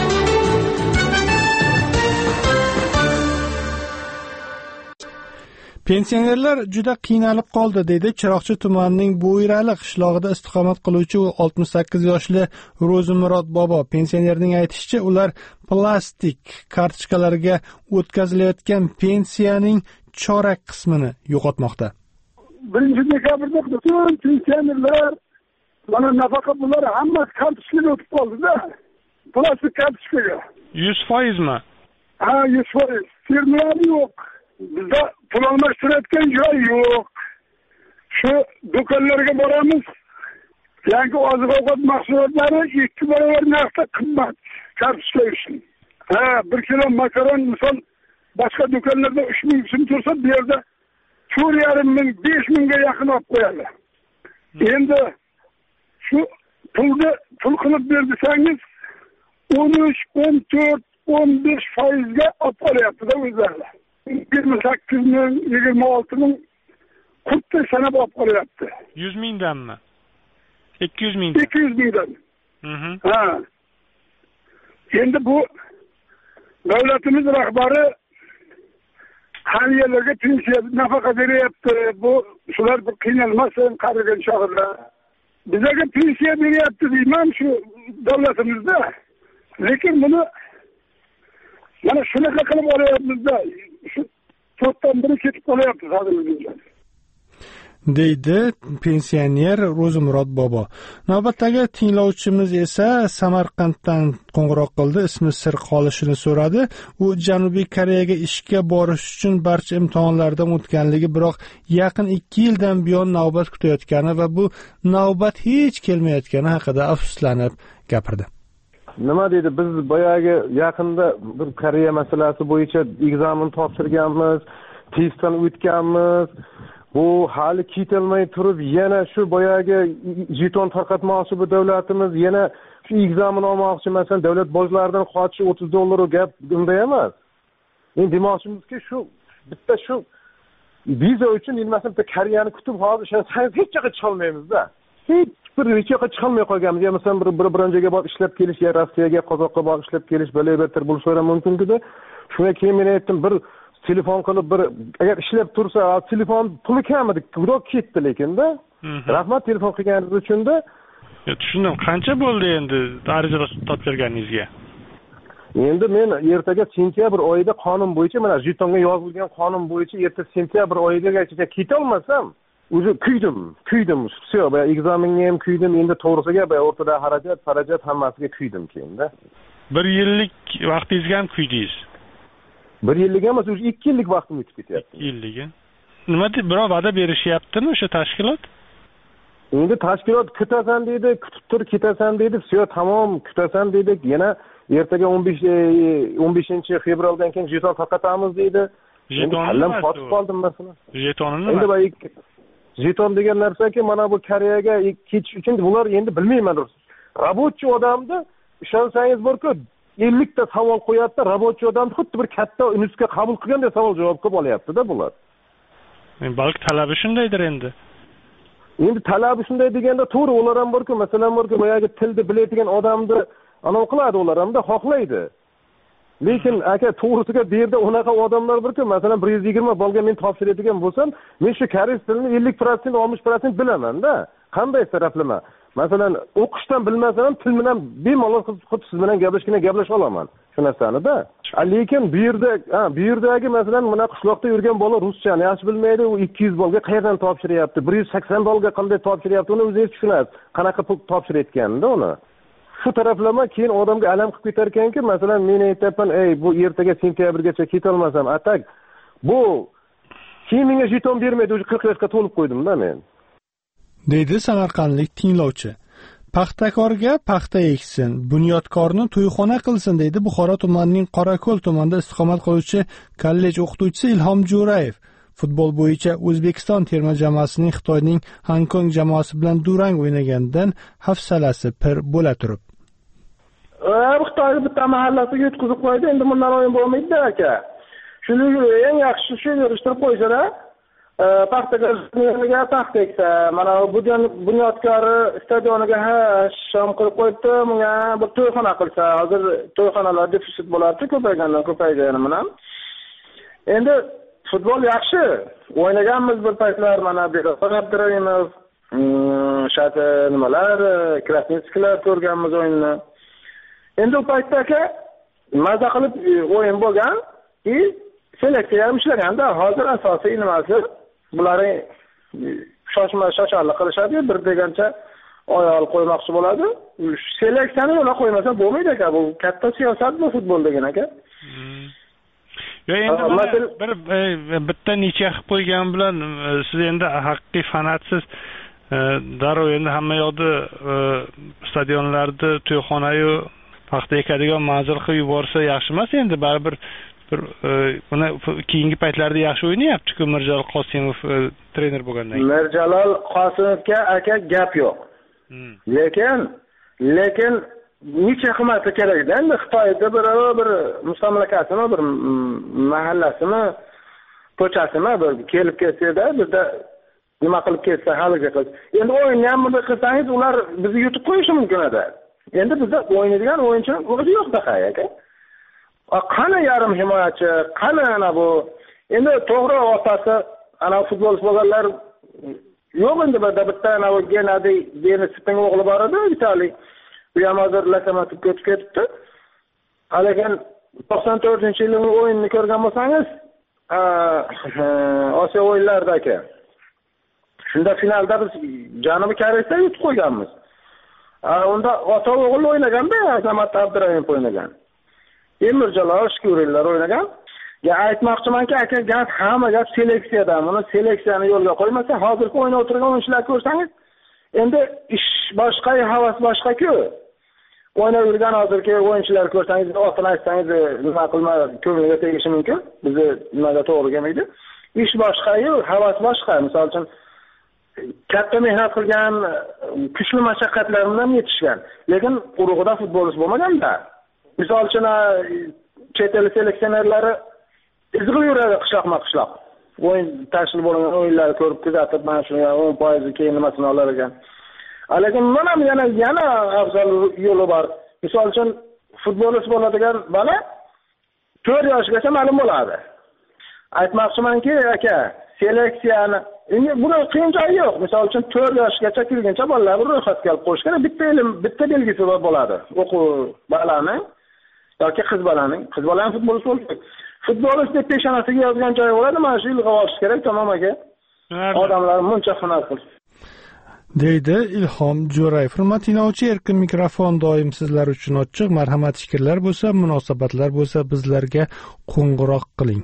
Pensionerlar juda qiynalib qoldi, dedi Chiroqchi tumanining Bo'yrali qishlog'ida istiqomat qiluvchi oltmish sakkiz yoshli Ro'zimurod bobo. Pensionerning aytishicha, ular plastik kartochkalarga o'tkazilayotgan pensiyaning chorak qismini yo'qotmoqda. birinchi dekabrda butun pensionerlar mana nafaqa pullari hammasi kartochkaga o'tib qoldi-da. Plastik kartochkaga. yuz foiz mi? Ha, yuz foiz. Firmalar yo'q. Bizda pul almashtirayotgan joy yo'q. Shu do'konlarga boramiz. Yangi oziq-ovqat mahsulotlari ikki barobar narxda qimmat kartochka uchun. ha bir kilo makaron misol boshqa do'konlarda uch ming so'm tursa, bu yerda to'rt yarim ming besh mingga yaqin olib qo'yadi. Endi shu pulni pul qilib ber desangiz o'n uch, o'n to'rt, o'n besh foizga olib qolyapti-da o'zlari. yigirma sakkiz ming, yigirma olti ming qurtda sanab olib qolyapti. yuz mingdanmi? ikki yuz mingdan. ikki yuz mingdan. Mhm. Ha. Endi bu davlatimiz rahbari har yerlarga pensiya nafaqa beryapti. Bu shular bir qiynalmasin qarigan chog'ida. Bizga pensiya beryapti deyman shu davlatimizda. Lekin buni mana shunaqa qilib olyapmiz-da. Shu to'rtdan biri ketib qolyapti hozirgacha. deydi pensioner Ro'zimurod bobo. Navbatdagi tinglovchimiz esa Samarqanddan qo'ng'iroq qildi, ismi sir qolishini so'radi. U Janubiy Koreyaga ishga borish uchun barcha imtihonlardan o'tganligi, biroq yaqin ikki yildan buyon navbat kutayotgani va bu navbat hech kelmayotgani haqida afsuslanib gapirdi. Nima deydi, biz boyagi yaqinda bir Koreya masalasi bo'yicha ekzamen topshirganmiz, testdan o'tganmiz. Bu hali ketilmay turib yana shu boyagi jeton tarqatmoqchi bu davlatimiz, yana shu ekzamen olmoqchi, masalan davlat bojlaridan qochish o'ttiz dollar gap bunday emas. Endi demoqchimizki shu bitta shu viza uchun nimasini bitta Koreyani kutib hozir ishonsangiz hech joyga chiqa olmaymiz-da. Hech bir hech joyga chiqa olmay qolganmiz. Ya masalan bir bir bironjaga borib ishlab kelish, ya Rossiyaga, Qozoqqa borib ishlab kelish bo'lavertir bo'lishi ham mumkin-ku. Shunga keyin men aytdim, bir telefon qilib bir agar ishlab tursa, telefon puli kamidi, quruq ketdi lekin-da. Rahmat telefon qilganingiz uchun-da. Ya tushundim. Qancha bo'ldi endi ariza topshirganingizga? Endi men ertaga sentyabr oyida qonun bo'yicha, mana jetonga yozilgan qonun bo'yicha erta sentyabr oyigacha keta olmasam, o'zi kuydim, kuydim. Всё, bu ekzamenga ham kuydim, endi to'g'risiga bu o'rtada xarajat, xarajat hammasiga kuydim keyin-da. bir yillik vaqtingizga ham kuydingiz. bir yillik emas, o'sha ikki yillik vaqtim o'tib ketyapti. ikki yillik. Nima deb biror va'da berishyaptimi o'sha tashkilot? Endi tashkilot kutasan deydi, kutib tur ketasan deydi, всё, tamom kutasan deydi. Yana ertaga o'n besh o'n beshinchi fevraldan keyin jeton tarqatamiz deydi. Jeton hallam qotib qoldim masalan. Jetoni nima? Endi bu jeton degan narsaki, mana bu Koreyaga ketish uchun bular endi bilmayman. Rabotchi odamni ishonsangiz borku, ellik ta savol qo'yapti, rabotchi odam xuddi bir katta institutga qabul qilgandek savol javob qilib olyapti-da bular. Men balki talabi shundaydir endi. Endi talabi shunday deganda to'g'ri, ular ham borku, masalan borku, boyagi tilni biladigan odamni anov qiladi, ular ham da xohlaydi. Lekin aka to'g'risiga bu yerda unaqa odamlar borku, masalan bir yuz yigirma balga men topshiradigan bo'lsam, men shu koreys tilini ellik foiz oltmish foiz bilaman-da. Qanday sarflama? Masalan, o'qishdan bilmasam ham til bilan bemalol xuddi siz bilan gaplashganda gaplasha olaman. Shu narsani-da. Lekin bu yerda, ha, bu yerdagi masalan, mana qishloqda yurgan bola ruschani yaxshi bilmaydi, u ikki yuz balga qayerdan topshiryapti, bir yuz sakson balga qanday topshiryapti, uni o'zingiz tushunasiz. Qanaqa pul topshirayotganini uni. Shu taraflama keyin odamga alam qilib ketar ekanki, masalan, men aytaman, "Ey, bu ertaga sentyabrgacha keta olmasam, atak bu keyin menga jeton bermaydi, o'zi qirq yoshga to'lib qo'ydim-da men." deydi samarqandlik tinglovchi. Paxtakorga paxta eksin, bunyodkorni to'yxona qilsin, deydi Buxoro tumanining Qorako'l tumanida istiqomat qiluvchi kollej o'qituvchisi Ilhom Jo'rayev. Futbol bo'yicha O'zbekiston terma jamoasining Xitoyning Hankong jamoasi bilan durang o'ynagandan hafsalasi pir bo'la turib. Xitoy bitta mahallasiga yutqizib qo'ydi, endi bundan o'yin bo'lmaydi aka. Shuning eng yaxshi shu yurishtirib qo'ysalar, paxtaga paxta eksa, mana bu bunyodkori stadioniga ha sham qilib qo'yibdi, bunga bir to'yxona qilsa, hozir to'yxonalar defitsit bo'lardi, ko'paygandan ko'paygani bilan. Endi futbol yaxshi, o'ynaganmiz bir paytlar, mana Bero'xon Abdurayimov, shati nimalar, Krasnitskilar ko'rganmiz o'yinni. Endi u paytdagi maza qilib o'yin bo'lgan, i seleksiya ham ishlaganda, hozir asosiy nimasi bularni shoshma shosharlik qilishadi, bir degancha oyol qo'ymoqchi bo'ladi. Seleksiyani yo'la qo'ymasa bo'lmaydi aka, bu katta siyosat bu futbol degan aka. Yo endi bir bitta necha qilib qo'ygan bilan siz endi haqiqiy fanatsiz, darrov endi hamma yoqda stadionlarda to'yxona-yu paxta ekadigan manzil qilib yuborsa yaxshi emas. Endi baribir bir buni keyingi paytlarda yaxshi o'ynayapti-ku Mirjalol Qosimov trener bo'lgandan keyin. Mirjalol Qosimovga aka gap yo'q. Lekin lekin necha xizmati kerak-da. Endi Xitoyda bir bir mustamlakasimi, bir mahallasimi, ko'chasimi bir kelib kelsa-da, bizda nima qilib ketsa haliga qiz. Endi o'yinni ham bunday qilsangiz, ular bizni yutib qo'yishi mumkin edi. Endi bizda o'ynaydigan o'yinchi o'zi yo'q-da aka. Qani yarim himoyachi, qani ana bu. Endi to'g'ri otasi ana futbol bo'lganlar yo'q endi bizda bitta ana Gennadiy Denisovning o'g'li bor edi, Vitaliy. Bu ham hozir lokomotiv ketib ketibdi. Lekin to'qson to'rtinchi yilning o'yinini ko'rgan bo'lsangiz, Osiyo o'yinlarida aka. Shunda finalda biz Janubiy Koreyada yutib qo'yganmiz. Unda ota o'g'il o'ynagan-da, Azamat Abdurahimov o'ynagan. Emirjalol Shkurillar o'ynagan. Ya aytmoqchimanki, aka gap hamma gap seleksiyada. Buni seleksiyani yo'lga qo'ymasa, hozirgi o'ynab o'tirgan o'yinchilar ko'rsangiz, endi ish boshqa, havas boshqa-ku. O'ynab yurgan hozirgi o'yinchilar ko'rsangiz, otini aytsangiz, nima qilma, ko'ngliga tegishi mumkin. Bizni nimaga to'g'ri kelmaydi. Ish boshqa-yu, havas boshqa. Misol uchun katta mehnat qilgan, kuchli mashaqqatlar bilan yetishgan. Lekin urug'ida futbolchi bo'lmagan-da. Misol uchun chet el seleksionerlari izg'il yuradi qishloqma-qishloq. O'yin tashkil bo'lgan o'yinlarni ko'rib kuzatib, mana shunga o'n foiz keyin nimasini olar ekan. Lekin mana yana yana afzal yo'li bor. Misol uchun futbolchi bo'ladigan bola to'rt yoshgacha ma'lum bo'ladi. Aytmoqchimanki, aka, seleksiyani endi buni qiyin joyi yo'q. Misol uchun to'rt yoshgacha kirguncha bolalar ro'yxatga olib qo'yish kerak. Bitta ilm, bitta belgisi bo'ladi. O'quv bolaning yoki qiz bolaning, qiz bolaning futbolchi bo'lsa, futbolchi deb peshonasiga yozgan joyi bo'ladi, mana shu ilg'ab olish kerak, tamom aka. Odamlar muncha hunar qilsin. deydi Ilhom Jo'rayev. Hurmatli tinglovchi, erkin mikrofon doim sizlar uchun ochiq. Marhamat, fikrlar bo'lsa, munosabatlar bo'lsa, bizlarga qo'ng'iroq qiling.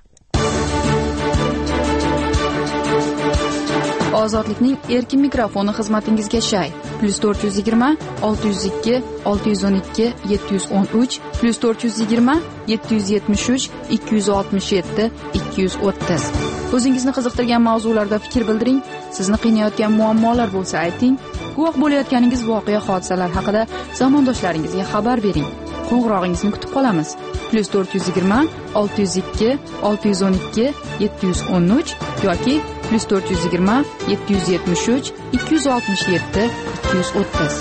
Ozodlikning erkin mikrofoni xizmatingizga shay. plus to'rt yuz yigirma olti yuz ikki olti yuz o'n ikki yetti yuz o'n uch plus to'rt yuz yigirma yetti yuz yetmish uch ikki yuz oltmish yetti ikki yuz o'ttiz. O'zingizni qiziqtirgan mavzularda fikr bildiring. Sizni qiynayotgan muammolar bo'lsa ayting. Guvoh bo'layotganingiz voqea hodisalar haqida zamondoshlaringizga xabar bering. Qo'ng'irog'ingizni kutib qolamiz. plus to'rt yuz yigirma olti yuz ikki olti yuz o'n ikki yetti yuz o'n uch yoki plus to'rt yuz yigirma yetti yuz yetmish uch ikki yuz oltmish yetti ikki yuz o'ttiz.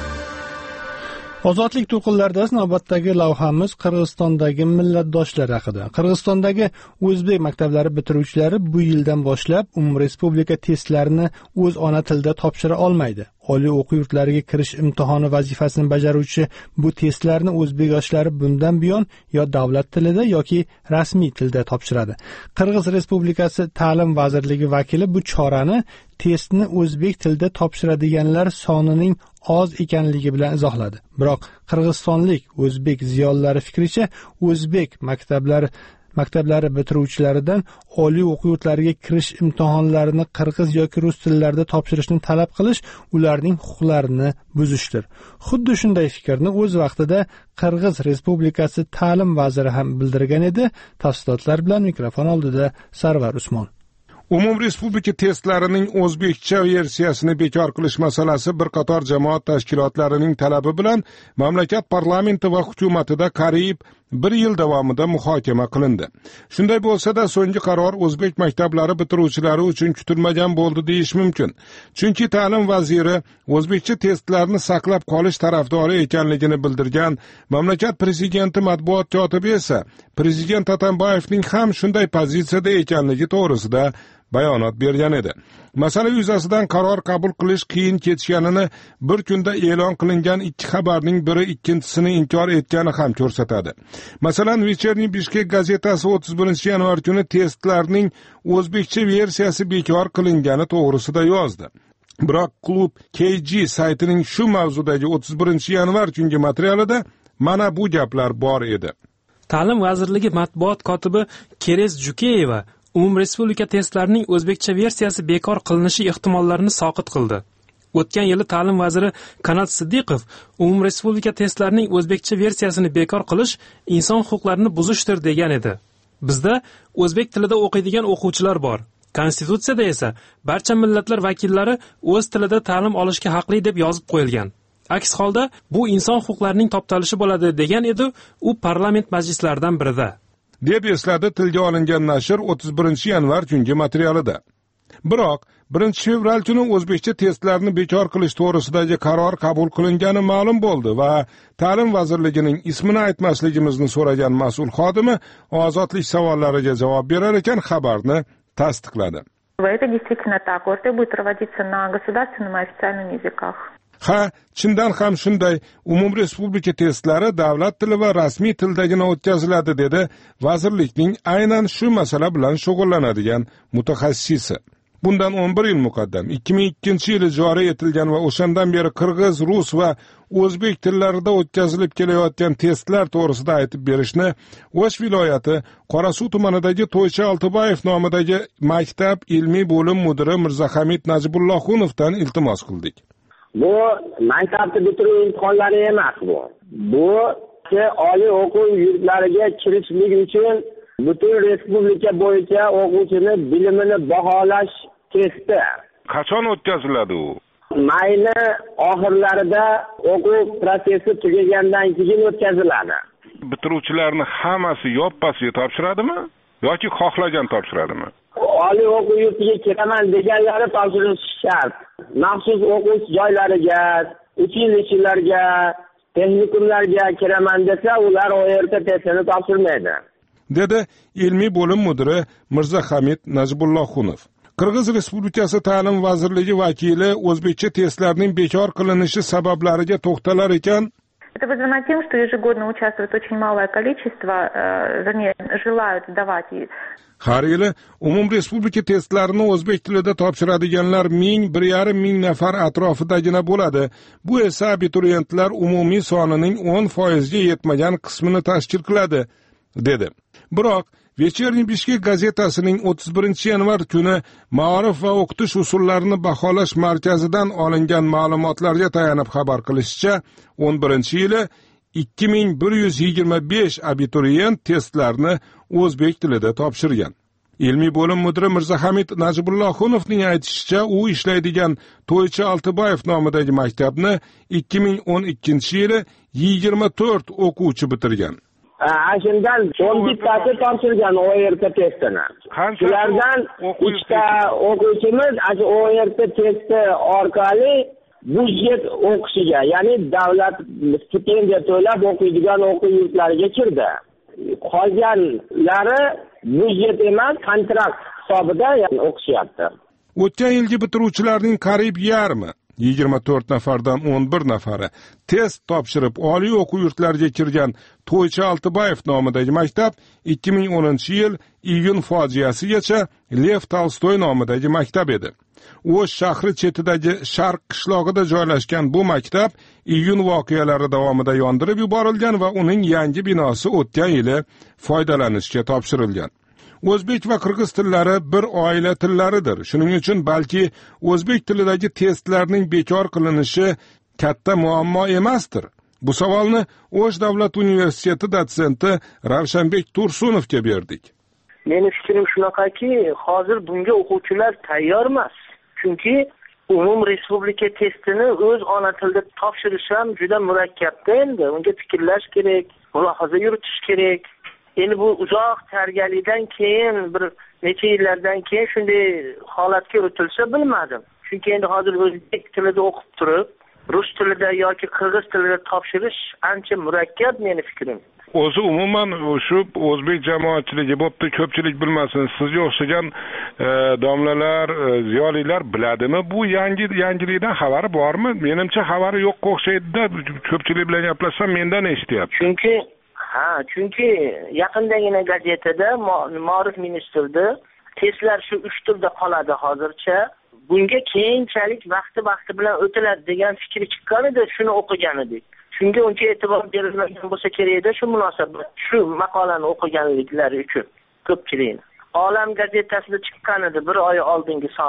Ozodlik to'qinlarida navbatdagi lavhamiz Qirg'izistondagi millatdoshlar haqida. Qirg'izistondagi o'zbek maktablari bitiruvchilari bu yildan boshlab umumrespublika testlarini o'z ona tilida topshira olmaydi. Oliy o'quv yurtlariga kirish imtihoni vazifasini bajaruvchi bu testlarni o'zbek yoshlari bundan buyon yo davlat tilida yoki rasmiy tilda topshiradi. Qirg'iz Respublikasi Ta'lim vazirligi vakili bu chorani testni o'zbek tilida topshiradiganlar sonining oz ekanligi bilan izohladi. Biroq qirg'izistonlik o'zbek ziyolilari fikricha, o'zbek maktablari maktablari bitiruvchilaridan oliy o'quv yurtlariga kirish imtihonlarini qirg'iz yoki rus tillarida topshirishni talab qilish ularning huquqlarini buzishdir. Xuddi shunday fikrni o'z vaqtida Qirg'iz Respublikasi Ta'lim vaziri ham bildirgan edi. Tafsilotlar bilan mikrofon oldida Sarvar Usmon. Umumrespublika testlarining o'zbekcha versiyasini bekor qilish masalasi bir qator jamoat tashkilotlarining talabi bilan mamlakat parlamenti va hukumatida qariyb bir yil davomida muhokama qilindi. Shunday bo'lsa-da, so'nggi qaror o'zbek maktablari bitiruvchilari uchun kutilmagan bo'ldi deyish mumkin. Chunki ta'lim vaziri o'zbekcha testlarni saqlab qolish tarafdori ekanligini bildirgan mamlakat prezidenti matbuot kotibi esa prezident Atambayevning ham shunday pozitsiyada ekanligi to'g'risida bayonot bergan edi. Masala yuzasidan qaror qabul qilish qiyin kechganini bir kunda e'lon qilingan ikki xabarning biri ikkinchisini inkor etgani ham ko'rsatadi. Masalan, Вечерний Bishkek gazetasi o'ttiz birinchi yanvar kuni testlarning o'zbekcha versiyasi bekor qilingani to'g'risida yozdi. Biroq klub K G saytining shu mavzudagi o'ttiz birinchi yanvar kungi materialida mana bu gaplar bor edi. Ta'lim vazirligi matbuot kotibi Keres Jukeyeva umumrespublika testlarining o'zbekcha versiyasi bekor qilinishi ehtimollarini soqit qildi. O'tgan yili ta'lim vaziri Kanat Siddiqov umumrespublika testlarining o'zbekcha versiyasini bekor qilish inson huquqlarini buzishdir degan edi. Bizda o'zbek tilida o'qiydigan o'quvchilar bor. Konstitutsiyada esa barcha millatlar vakillari o'z tilida ta'lim olishga haqli deb yozib qo'yilgan. Aks holda bu inson huquqlarining toptalishi bo'ladi degan edi u parlament majlislaridan birida. deb esladi tilga olingan nashr o'ttiz birinchi yanvar kungi materialida. Biroq birinchi fevral kuni o'zbekcha testlarni bekor qilish to'g'risidagi qaror qabul qilingani ma'lum bo'ldi va Ta'lim vazirligining ismini aytmasligimizni so'ragan mas'ul xodimi ozodlik savollariga javob berar ekan xabarni tasdiqladi. Это действительно так. ОРТ будет проводиться на государственном и официальном языках. Ha, chindan ham shunday. Umumrespublika testlari davlat tili va rasmiy tildagina o'tkaziladi dedi vazirlikning aynan shu masala bilan shug'ullanadigan mutaxassisi. Bundan o'n bir yil muqaddam ikki ming ikkinchi yili joriy etilgan va o'shandan beri qirg'iz, rus va o'zbek tillarida o'tkazilib kelayotgan testlar to'g'risida aytib berishni O'sh viloyati Qorasuv tumanidagi To'ychi Altobayev nomidagi maktab ilmiy bo'lim mudiri Mirzahamid Najibulloxunovdan iltimos qildik. Bu maktabni bitiruv imtihonlari emas bu. Bu oliy o'quv yurtlariga kirishlik uchun butun respublika bo'yicha o'quvchini bilimini baholash testi. Qachon o'tkaziladi u? Mayni oxirlarida o'quv prosessi tugagandan keyin o'tkaziladi. Bitiruvchilarning hammasi yoppasiga topshiradimi yoki xohlagan topshiradimi? Oliy o'quv yurtiga kiraman deganlari topshirishi shart. Maxsus o'quv joylariga, uchilishlarga, texnikumlarga kiraman desa, ular o yerda testini topshirmaydi, dedi ilmiy bo'lim mudiri Mirzahamid Najibulloxunov. Qirg'iz Respublikasi Ta'lim vazirligi vakili o'zbekcha testlarning bekor qilinishi sabablariga to'xtalar ekan. Это вызвано тем, что ежегодно участвует очень малое количество, э, вернее, желают сдавать. Har yili umumrespublika testlarini o'zbek tilida topshiradiganlar ming, bir yarim ming nafar atrofidagina bo'ladi. Bu esa abituriyentlar umumiy sonining o'n foizga yetmagan qismini tashkil qiladi, dedi. Biroq Вечерний Bishkek gazetasining o'ttiz birinchi yanvar kuni Ma'rif va o'qitish usullarini baholash markazidan olingan ma'lumotlarga tayanib xabar qilishicha, o'n birinchi yili ikki ming bir yuz yigirma besh abituriyent testlarni o'zbek tilida topshirgan. Ilmiy bo'lim mudiri Mirzahamid Najibulloxunovning aytishicha, u ishlaydigan To'ychi Altobayev nomidagi maktabni ikki ming o'n ikkinchi yili yigirma to'rt o'quvchi bitirgan. Shundan o'n bittasi topshirgan o yerda testini. Shulardan ikkita o'quvchimiz o yerda testi orqali budjet o'qishiga, ya'ni davlat stipendiya to'lab o'qiydigan o'quv yurtlariga kirdi. Qolganlari budjet emas, kontrakt hisobida o'qishyapti. O'tgan yilgi bitiruvchilarning qariyb yarmi, yigirma to'rt nafardan o'n bir nafari test topshirib oliy o'quv yurtlariga kirgan To'ychi Altobayev nomidagi maktab ikki ming o'ninchi yil iyun fojiasigacha Lev Tolstoy nomidagi maktab edi. O'sh shahri chetidagi Sharq qishlog'ida joylashgan bu maktab iyun voqealari davomida yondirib yuborilgan va uning yangi binosi o'tgan yili foydalanishga topshirilgan. O'zbek va qirg'iz tillari bir oila tillaridir. Shuning uchun balki o'zbek tilidagi testlarning bekor qilinishi katta muammo emasdir. Bu savolni O'sh davlat universiteti dotsenti Ravshanbek Tursunovga berdik. Mening fikrim shunaqaki, hozir bunga o'quvchilar tayyor emas. Chunki umum respublika testini o'z ona tilida topshirish ham juda murakkabda endi. Unga fikrlash kerak, mulohaza yuritish kerak. Endi bu uzoq tayyorgarlikdan keyin bir necha yillardan keyin shunday holatga o'tilsa bilmadim. Chunki endi hozir o'zbek tilida o'qib turib, rus tilida yoki qirg'iz tilida topshirish ancha murakkab meni fikrim. O'zi umuman shu o'zbek jamoatchiligi bo'pti, ko'pchilik bilmasin, sizga o'xshagan e, domlalar, e, ziyolilar biladimi? Bu yangi yangilikdan xabari bormi? Menimcha xabari yo'qqa o'xshaydi-da, ko'pchilik bilan gaplashsam mendan eshityapti. Chunki ha, chunki yaqindagina gazetada Ma'rif ministrida testlar shu uch tilda qoladi hozircha. Bunga keyinchalik vaqti-vaqti bilan o'tiladi degan fikr chiqqan edi, shuni o'qigan edik. Shunga uncha e'tibor berilmagan bo'lsa kerak-da shu munosabat, shu maqolani o'qiganliklari uchun ko'pchilikni. Olam gazetasida chiqqan edi bir oy oldingi sonida.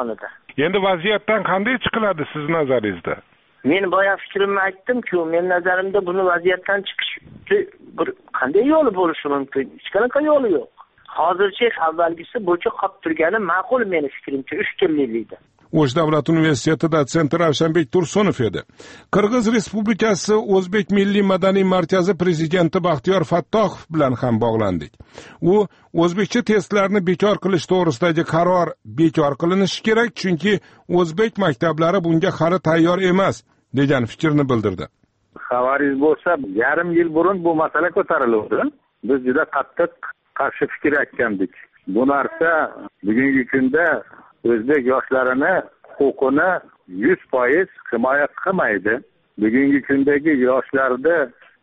Endi vaziyatdan qanday chiqiladi siz nazaringizda? Men boya fikrimni aytdim-ku, men nazarimda buni vaziyatdan chiqish bir qanday yo'li bo'lishi mumkin? Hech qanaqa yo'li yo'q. Hozircha avvalgisi bo'yicha qolib turgani ma'qul meni fikrimcha uch kunlikda. O'sh davlat universiteti dotsenti Ravshanbek Tursunov edi. Qirg'iz Respublikasi O'zbek Milliy madaniy markazi prezidenti Baxtiyor Fattohov bilan ham bog'landik. U o'zbekcha testlarni bekor qilish to'g'risidagi qaror bekor qilinishi kerak, chunki o'zbek maktablari bunga hali tayyor emas degan fikrni bildirdi. Xabaringiz bo'lsa, yarim yil burun bu masala ko'tarildi. Biz juda qattiq qarshi fikr aytgandik. Bu narsa bugungi kunda o'zbek yoshlarini huquqini yuz foiz himoya qilmaydi. Bugungi kundagi yoshlarni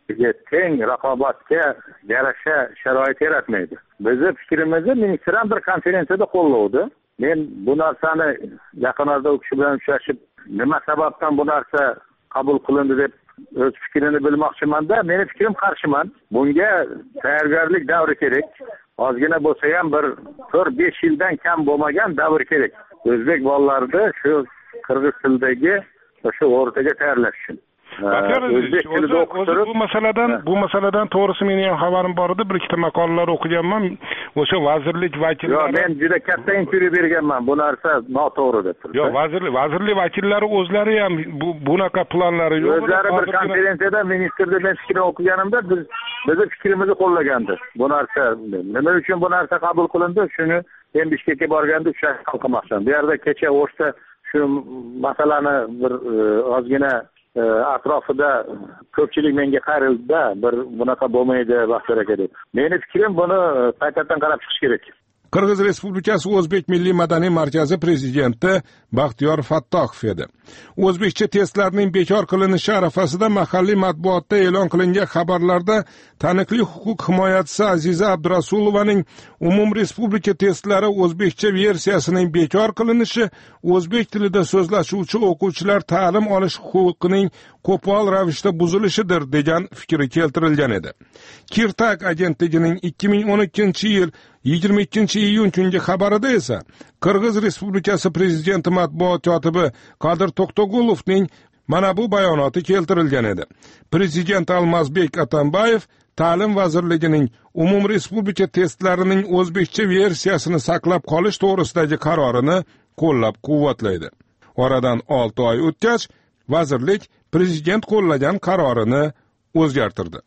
teng raqobatga yarasha sharoit yaratmaydi. Bizni fikrimizni ministr ham bir konferensiyada qo'llovdi. Men bu narsani yaqin orada u kishi bilan uchrashib, nima sababdan bu narsa qabul qilindi deb o'z fikrini bilmoqchiman-da, meni fikrim qarshiman. Bunga tayyorgarlik davri kerak. Ozgina bo'lsa ham bir to'rt besh yildan kam bo'lmagan davr kerak. O'zbek bolalarni shu qirg'iz tilidagi o'sha o'rtaga tayyorlash uchun. O'zbek tilida o'qitib bu masaladan bu masaladan to'g'risi mening ham xabarim bor edi, bir ikkita maqolalar o'qiganman. O'sha vazirlik vakillari Yo'q, men juda katta intervyu berganman. Bu narsa noto'g'ri deb turibdi. Yo'q, vazirlik vazirlik vakillari o'zlari ham bu bunaqa planlari yo'q. O'zlari bir konferensiyada ministrda men fikrini o'qiganimda biz bizni fikrimizni qo'llagandi. Bu narsa nima uchun bu narsa qabul qilindi? Shuni men Bishkekka borganda uchrashib qilmoqchiman. Bu yerda kecha o'shda shu masalani bir ozgina atrofida ko'pchilik menga qarildi-da, bir bunaqa bo'lmaydi Baxtiyor aka deb. Meni fikrim buni qaytadan qarab chiqish kerak. Qirg'iz Respublikasi O'zbek Milliy madaniy markazi prezidenti Baxtiyor Fattohov edi. O'zbekcha testlarning bekor qilinishi arafasida mahalliy matbuotda e'lon qilingan xabarlarda taniqli huquq himoyachisi Aziza Abdurasulovaning umumrespublika testlari o'zbekcha versiyasining bekor qilinishi o'zbek tilida so'zlashuvchi o'quvchilar ta'lim olish huquqining qo'pol ravishda buzilishidir degan fikri keltirilgan edi. Kirtak agentligining ikki ming o'n ikkinchi yil yigirma ikkinchi iyun kungi xabarida esa Qirg'iz Respublikasi prezidenti matbuot kotibi Qodir To'xtagulovning mana bu bayonoti keltirilgan edi. Prezident Almazbek Atambayev Ta'lim vazirligining umumrespublika testlarining o'zbekcha versiyasini saqlab qolish to'g'risidagi qarorini qo'llab-quvvatlaydi. Oradan olti oy o'tgach, vazirlik prezident qo'llagan qarorini o'zgartirdi.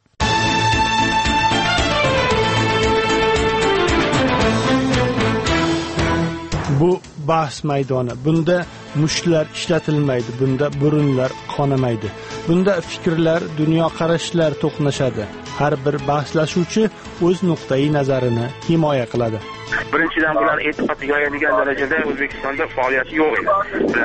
Bu bahs maydoni. Bunda mushlar ishlatilmaydi, bunda burunlar qonamaydi. Bunda fikrlar, dunyoqarashlar to'qnashadi. Har bir bahslashuvchi o'z nuqtai nazarini himoya qiladi. Birinchidan bular e'tiqodga yoyadigan darajada O'zbekistonda faoliyati yo'q edi.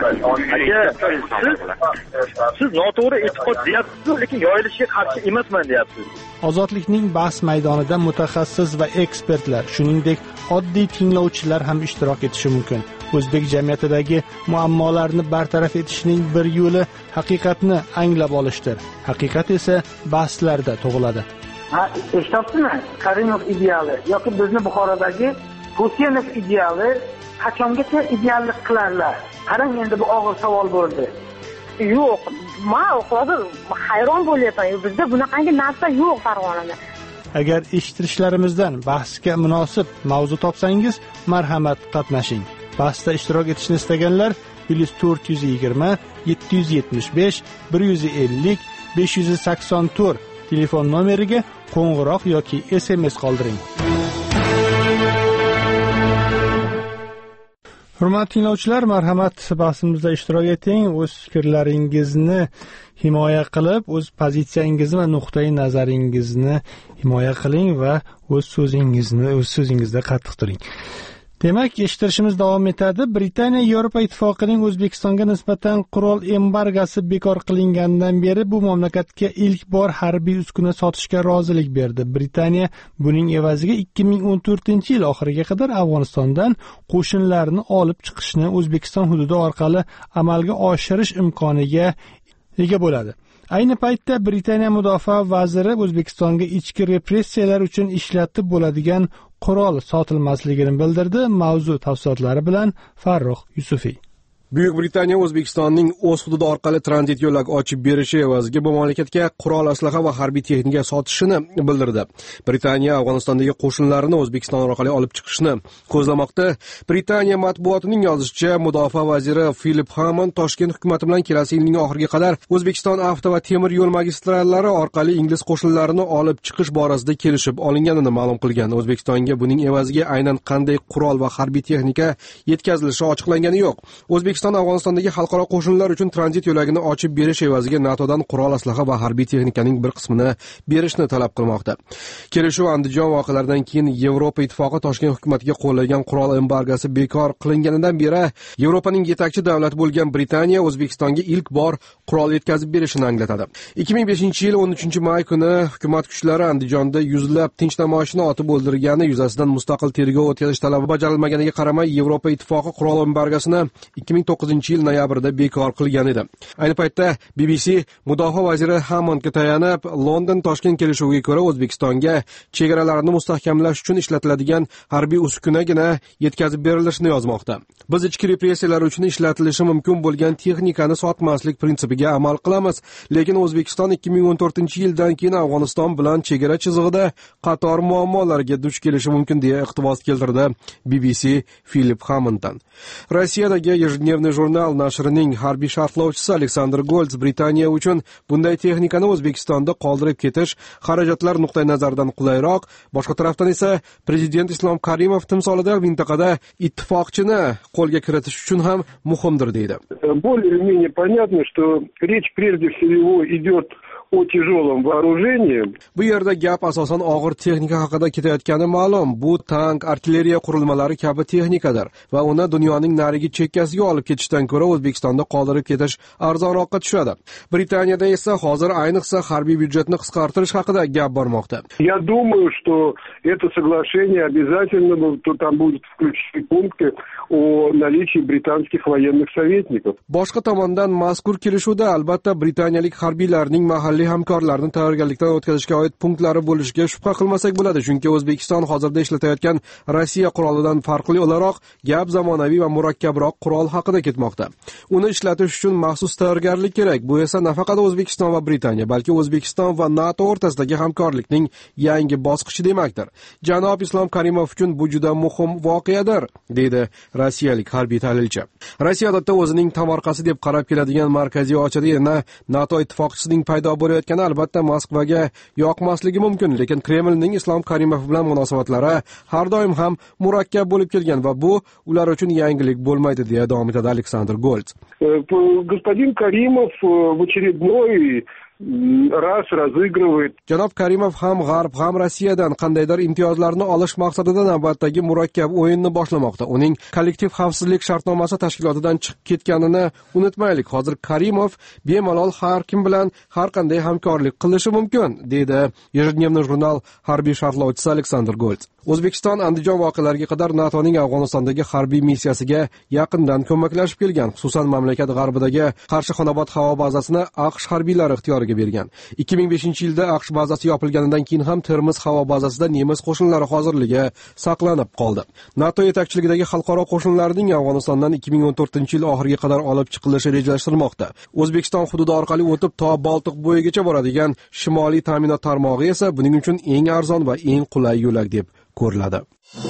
Siz noto'g'ri e'tiqod deyapsiz, lekin yoyilishiga qarshi emasman deyapsiz. Ozodlikning bahs maydonida mutaxassis va ekspertlar, shuningdek oddiy tinglovchilar ham ishtirok etishi mumkin. O'zbek jamiyatidagi muammolarni bartaraf etishning bir yo'li haqiqatni anglab olishdir. Haqiqat esa bahslarda tug'iladi. Ha, eshityapsizmi? Karimov ideali yoki bizni Buxorodagi Husenov ideali qachongacha ideallik qilarlar? Qarang, endi bu og'ir savol bo'ldi. Yo'q, men hozir hayron bo'lyapman. Bizda bunaqangi narsa yo'q Farg'onada. Agar eshittirishlarimizdan bahsga munosib mavzu topsangiz, marhamat qatnashing. Bahsda ishtirok etishni istaganlar plus to'rt yuz yigirma yetti yuz yetmish besh bir yuz ellik besh yuz sakson to'rt telefon nomeriga qo'ng'iroq yoki S M S qoldiring. Hurmatli tinglovchilar, marhamat bahsimizda ishtirok eting, o'z fikrlaringizni himoya qilib, o'z pozitsiyangizni va nuqtai nazaringizni himoya qiling va o'z so'zingizni o'z so'zingizda qattiq turing. Demak, eshittirishimiz davom etadi. Britaniya Yevropa Ittifoqining O'zbekistonga nisbatan qurol embargosi bekor qilingandan beri bu mamlakatga ilk bor harbiy uskuna sotishga rozilik berdi. Britaniya buning evaziga ikki ming o'n to'rtinchi yil oxiriga qadar Afg'onistondan qo'shinlarni olib chiqishni O'zbekiston hududi orqali amalga oshirish imkoniga ega bo'ladi. Ayni paytda Britaniya mudofaa vaziri O'zbekistonga ichki repressiyalar uchun ishlatib bo'ladigan qurol sotilmasligini bildirdi. Mavzu tafsilotlari bilan Farruh Yusufiy. Buyuk Britaniya O'zbekistonning o'z hududi orqali tranzit yo'lak ochib berishi evaziga bu mamlakatga qurol aslaha va harbiy texnika sotishini bildirdi. Britaniya Afg'onistondagi qo'shinlarini O'zbekiston orqali olib chiqishni ko'zlamoqda. Britaniya matbuotining yozishicha, mudofaa vaziri Philip Hammond Toshkent hukumati bilan kelasi yilning oxiriga qadar O'zbekiston avto va temir yo'l magistrallari orqali ingliz qo'shinlarini olib chiqish borasida kelishib olinganini ma'lum qilgan. O'zbekistonga buning evaziga aynan qanday qurol va harbiy texnika yetkazilishi ochiqlangani yo'q. O'zbekiston Afg'onistondagi xalqaro qo'shinlar uchun tranzit yo'lagini ochib berish evaziga NATOdan qurol aslaha va harbiy texnikaning bir qismini berishni talab qilmoqda. Kelishuv Andijon voqealaridan keyin Yevropa ittifoqi Toshkent hukumatiga qo'llangan qurol embargosi bekor qilinganidan beri Yevropaning yetakchi davlati bo'lgan Britaniya O'zbekistonga ilk bor qurol yetkazib berishini anglatadi. ikki ming beshinchi yil o'n uchinchi may kuni hukumat kuchlari Andijonda yuzlab tinch namoyishchini otib o'ldirgani yuzasidan mustaqil tergov o'tkazish talabi bajarilmaganiga qaramay Yevropa ittifoqi qurol embargosini ikki ming to'qqizinchi yil noyabrda bekor qilgan edi. Ayni paytda B B C mudofaa vaziri Hammondga tayanib, London Toshkent kelishuviga ko'ra O'zbekistonga chegaralarni mustahkamlash uchun ishlatiladigan harbiy uskunagina yetkazib berilishini yozmoqda. Biz ichki repressiyalar uchun ishlatilishi mumkin bo'lgan texnikani sotmaslik prinsipiga amal qilamiz, lekin O'zbekiston ikki ming o'n to'rtinchi yildan keyin Afg'oniston bilan chegara chizig'ida qator muammolarga duch kelishi mumkin deya iqtibos keltirdi B B C Philip Hammonddan. Rossiyadagi Ежедневный jurnal nashrining harbiy sharhlovchisi Aleksandr Golts Britaniya uchun bunday texnikani O'zbekistonda qoldirib ketish xarajatlar nuqtai nazaridan qulayroq, boshqa tarafdan esa prezident Islom Karimov timsolida mintaqada ittifoqchini qo'lga kiritish uchun ham muhimdir deydi. Более-менее понятно, что речь прежде всего идет o тяжелом вооружении. Bu yerda gap asosan og'ir texnika haqida ketayotgani ma'lum. Bu tank, artilleriya qurilmalari kabi texnikadir va uni dunyoning narigi chekkasiga olib ketishdan ko'ra O'zbekistonda qoldirib ketish arzonroqqa tushadi. Britaniyada esa hozir ayniqsa harbiy byudjetni qisqartirish haqida gap bormoqda. Я думаю, что это соглашение обязательно там будет включены пункты о наличии британских военных советников. Boshqa tomondan mazkur kelishuvda albatta britaniyalik harbiylarning mahalliy hamkorlarni tayyorgarlikdan o'tkazishga oid punktlari bo'lishiga shubha qilmasak bo'ladi, chunki O'zbekiston hozirda ishlatayotgan Rossiya qurolidan farqli o'laroq gap zamonaviy va murakkabroq qurol haqida ketmoqda. Uni ishlatish uchun maxsus tayyorgarlik kerak. Bu esa nafaqat O'zbekiston va Britaniya, balki O'zbekiston va NATO o'rtasidagi hamkorlikning yangi bosqichi demakdir. Janob Islom Karimov uchun bu juda muhim voqeadir, deydi rossiyalik harbiy tahlilchi. Rossiya odatda o'zining tomorqasi deb qarab keladigan markaziy Osiyoda yana NATO ittifoqchisining paydo bo'layotgani albatta Moskvaga yoqmasligi mumkin, lekin Kremlning Islom Karimov bilan munosabatlari har doim ham murakkab bo'lib kelgan va bu ular uchun yangilik bo'lmaydi deya davom etadi Aleksandr Golts. Господин Karimov в очередной ras razigrovit. Janob Karimov ham G'arb ham Rossiyadan qandaydir imtiyozlarni olish maqsadida navbatdagi murakkab o'yinni boshlamoqda. Uning kollektiv xavfsizlik shartnomasi tashkilotidan chiqib ketganini unutmaylik. Hozir Karimov bemalol har kim bilan har qanday hamkorlik qilishi mumkin, deydi Ежедневный jurnal harbiy sharhlovchisi Aleksandr Golts. O'zbekiston Andijon voqealariga qadar NATOning Afg'onistondagi harbiy missiyasiga yaqindan ko'maklashib kelgan, xususan mamlakat g'arbidagi Qarshi-Xonobod havo bazasini AQSh harbiylari ixtiyoriga bergan. ikki ming beshinchi yilda AQSh bazasi yopilganidan keyin ham Termiz havo bazasida nemis qo'shinlari hozirligi saqlanib qoldi. NATO yetakchiligidagi xalqaro qo'shinlarning Afg'onistondan ikki ming o'n to'rtinchi yil oxiriga qadar olib chiqilishi rejalashtirilmoqda. O'zbekiston hududi orqali o'tib to Boltiq bo'yigacha boradigan shimoliy ta'minot tarmog'i esa buning uchun eng arzon va eng qulay yo'lak deb ko'riladi.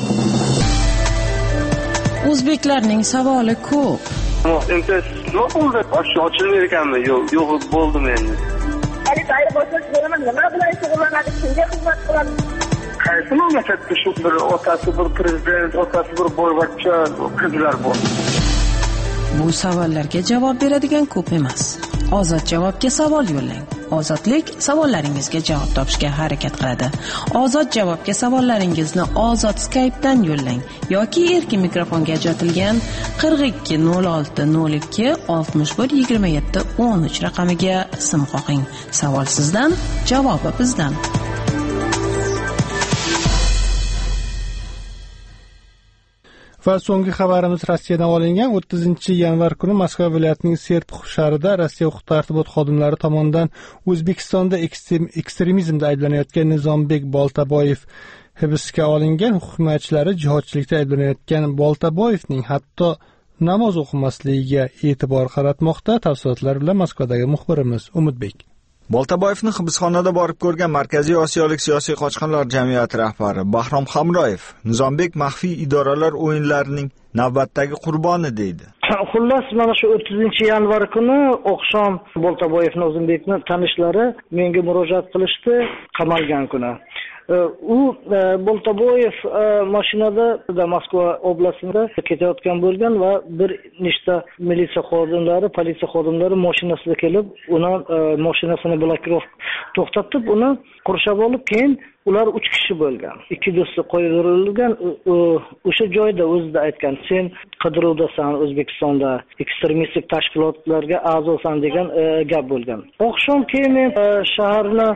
O'zbeklarning savoli ko'p. Endi nima bo'ldi? Ochilmaydi ekanmi? Yo'q, yo'q bo'ldimi endi. Hali tayyor bo'lsangiz bo'laman, nima bilan shug'ullanadi, kimga xizmat qiladi? Qaysi mamlakatda shu bir otasi bir prezident, otasi bir boyvachcha qizlar bor? Bu savollarga javob beradigan ko'p emas. Ozod javobga savol yo'llang. Ozodlik savollaringizga javob topishga harakat qiladi. Ozod javobga savollaringizni Ozod Skype'dan yo'llang yoki erkin mikrofonga ajratilgan qirq ikki nol olti nol ikki oltmish bir yigirma yetti o'n uch raqamiga sim qo'ying. Savol sizdan, javobi bizdan. Va so'nggi xabarimiz Rossiyadan olingan. o'ttizinchi yanvar kuni Moskva viloyatining Serpux shahrida Rossiya huquq-tartibot xodimlari tomonidan O'zbekistonda ekstremizmda ayblanayotgan Nizombek Boltaboyev hibsga olingan. Hukumatchilari jihodchilikda ayblanayotgan Boltaboyevning hatto namoz o'qimasligiga e'tibor qaratmoqda. Tafsilotlar bilan Moskvadagi muxbirimiz Umidbek. Boltaboyevni hibsxonada borib ko'rgan Markaziy Osiyolik siyosiy qochqinlar jamiyati rahbari Bahrom Hamroyev Nizombek maxfiy idoralar o'yinlarining navbatdagi qurboni deydi. Xullas, mana shu o'ttizinchi yanvar kuni oqshom Boltaboyevni O'zimbekni tanishlari menga murojaat qilishdi, qamalgan kuni. U Boltaboyev mashinada Moskva oblastida ketayotgan bo'lgan va bir nechta militsiya xodimlari, politsiya xodimlari mashinasida kelib, uni mashinasini blokirovka to'xtatib, uni qurshab olib, keyin ular uch kishi bo'lgan. Ikki do'sti qo'yib yuborilgan. O'sha joyda o'zida aytgan, sen qidiruvdasan, O'zbekistonda ekstremistik tashkilotlarga a'zosan degan gap bo'lgan. Oqshom keyin men shaharni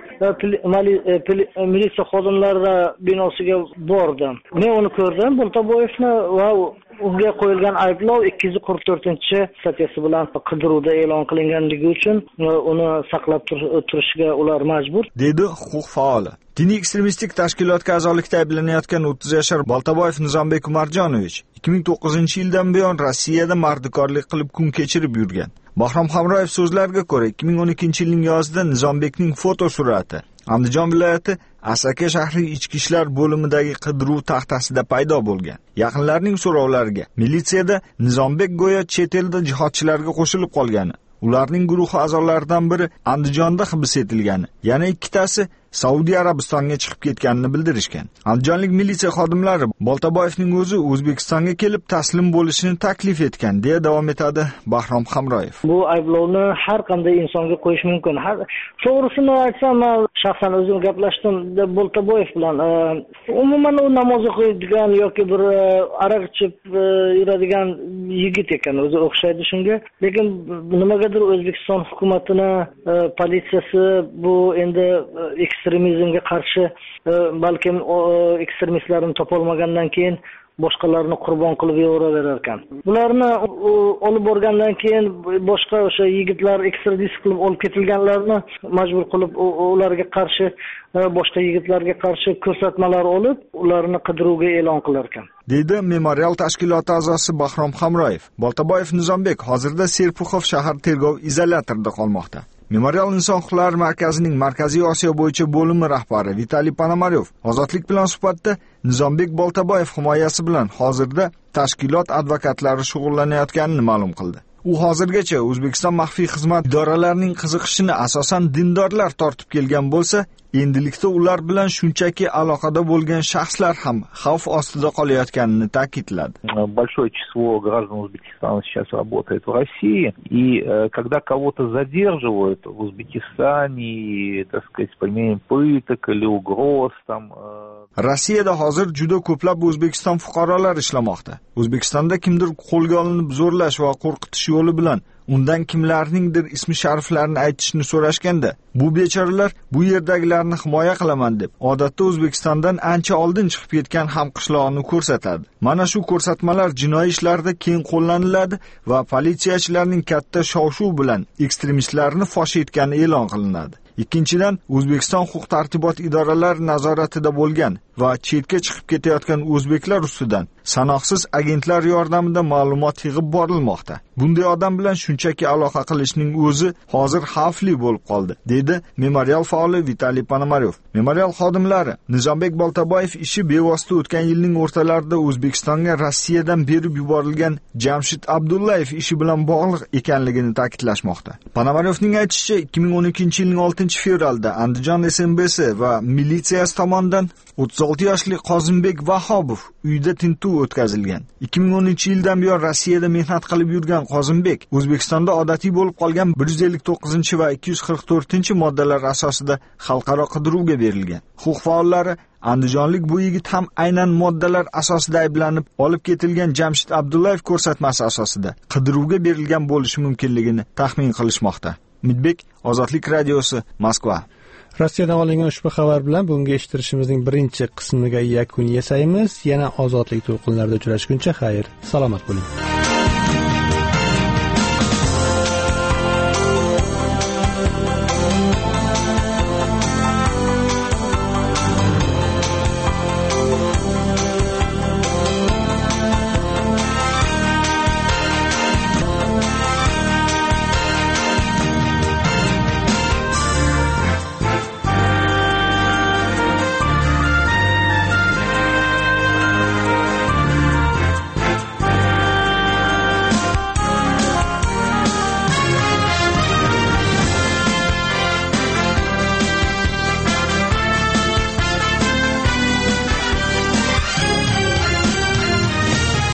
militsiya xodimlari binosiga bordim. Men uni ko'rdim, Boltaboyevni, va unga qo'yilgan ayblov ikki yuz qirq to'rtinchi statyasi bilan qidiruvda e'lon qilinganligi uchun uni saqlab turishga ular majbur, dedi huquq faoli. Diniy ekstremistik tashkilotga a'zolikda ayblanayotgan o'ttiz yashar Boltaboyev Nizombek Umarjonovich ikki ming to'qqizinchi yildan buyon Rossiyada mardikorlik qilib kun kechirib yurgan. Bahrom Hamroyev so'zlariga ko'ra, ikki ming o'n ikkinchi yilning yozida Nizombekning fotosurati Andijon viloyati Asaka shahri ichki ishlar bo'limidagi qidiruv taxtasida paydo bo'lgan. Yaqinlarning so'rovlariga militsiyada Nizombek go'yo chet elda jihodchilarga qo'shilib qolgani, ularning guruhi a'zolaridan biri Andijonda hibs etilgani, yana ikkitasi Saudiya Arabistonga chiqib ketganini bildirishgan. Andijonlik militsiya xodimlari Boltaboyevning o'zi O'zbekistonga kelib taslim bo'lishini taklif etgan, deya davom etadi Bahrom Hamroyev. Bu ayblovni har qanday insonga qo'yish mumkin. To'g'risini aytsam, men shaxsan o'zim gaplashdim Boltaboyev bilan. Umuman u namoz o'qiydigan yoki bir aroq ichib yuradigan yigit ekan, o'zi o'xshaydi shunga. Lekin nimagadir O'zbekiston hukumatini, politsiyasi bu endi ekstremizmga qarshi balkim ekstremistlarni topolmagandan keyin boshqalarni qurbon qilib yuboraverar ekan. Bularni olib borgandan keyin boshqa o'sha yigitlar ekstradisiya qilib olib ketilganlarni majbur qilib ularga qarshi, boshqa yigitlarga qarshi ko'rsatmalar olib, ularni qidiruvga e'lon qilar ekan, dedi Memorial tashkiloti a'zosi Bahrom Hamroyev. Boltaboyev Nizombek hozirda Serpuxov shahar tergov izolyatorida qolmoqda. Memorial inson huquqlari markazining Markaziy Osiyo bo'yicha bo'limi rahbari Vitaliy Ponomaryov ozodlik bilan suhbatda Nizombek Boltaboyev himoyasi bilan hozirda tashkilot advokatlari shug'ullanayotganini ma'lum qildi. U hozirgacha O'zbekiston maxfiy xizmat idoralarining qiziqishini asosan dindorlar tortib kelgan bo'lsa, endilikda ular bilan shunchaki aloqada bo'lgan shaxslar ham xavf ostida qolayotganini ta'kidladi. Большое число граждан Узбекистана сейчас работает в России, и э, когда кого-то задерживают в Узбекистане, так сказать, с применением пыток или угроз там. Rossiyada hozir juda ko'plab O'zbekiston fuqarolari ishlamoqda. O'zbekistonda kimdir qo'lga olinib zo'rlash va qo'rqitish yo'li bilan undan kimlarningdir ismi shariflarini aytishni so'rashganda, bu bechoralar bu yerdagilarni himoya qilaman deb odatda O'zbekistondan ancha oldin chiqib ketgan hamqishloqni ko'rsatadi. Mana shu ko'rsatmalar jinoiy ishlarda keng qo'llaniladi va politsiyachilarning katta shov-shuv bilan ekstremistlarni fosh etgani e'lon qilinadi. Ikkinchidan, O'zbekiston huquq-tartibot idoralari nazoratida bo'lgan va chetga chiqib ketayotgan o'zbeklar ustidan sanoqsiz agentlar yordamida ma'lumot yig'ib borilmoqda. Bunday odam bilan shunchaki aloqa qilishning o'zi hozir xavfli bo'lib qoldi, dedi Memorial faoli Vitaliy Ponomaryov. Memorial xodimlari Nizombek Boltaboyev ishi bevosita o'tgan yilning o'rtalarida O'zbekistonga Rossiyadan berib yuborilgan Jamshid Abdullayev ishi bilan bog'liq ekanligini ta'kidlashmoqda. Ponomaryovning aytishicha, ikki ming o'n ikkinchi yilning oltinchi fevralda Andijon S M B si va militsiyasi tomonidan o'ttiz olti yoshli Qozimbek Vahobov uyida tintuv o'tkazilgan. ikki ming o'ninchi yildan buyon Rossiyada mehnat qilib yurgan Qozimbek O'zbekistonda odatiy bo'lib qolgan bir yuz ellik to'qqizinchi va ikki yuz qirq to'rtinchi moddalar asosida xalqaro qidiruvga berilgan. Huquq faollari Andijonlik bu yigit ham aynan moddalar asosida ayblanib olib ketilgan Jamshid Abdullayev ko'rsatmasi asosida qidiruvga berilgan bo'lishi mumkinligini taxmin qilishmoqda. Midbek, Ozodlik radiosi, Moskva. Rossiyadan olingan ushbu xabar bilan bunga eshittirishimizning birinchi qismiga yakun yasaymiz. Yana Ozodlik to'lqinlarida uchrashguncha xayr, salomat bo'ling.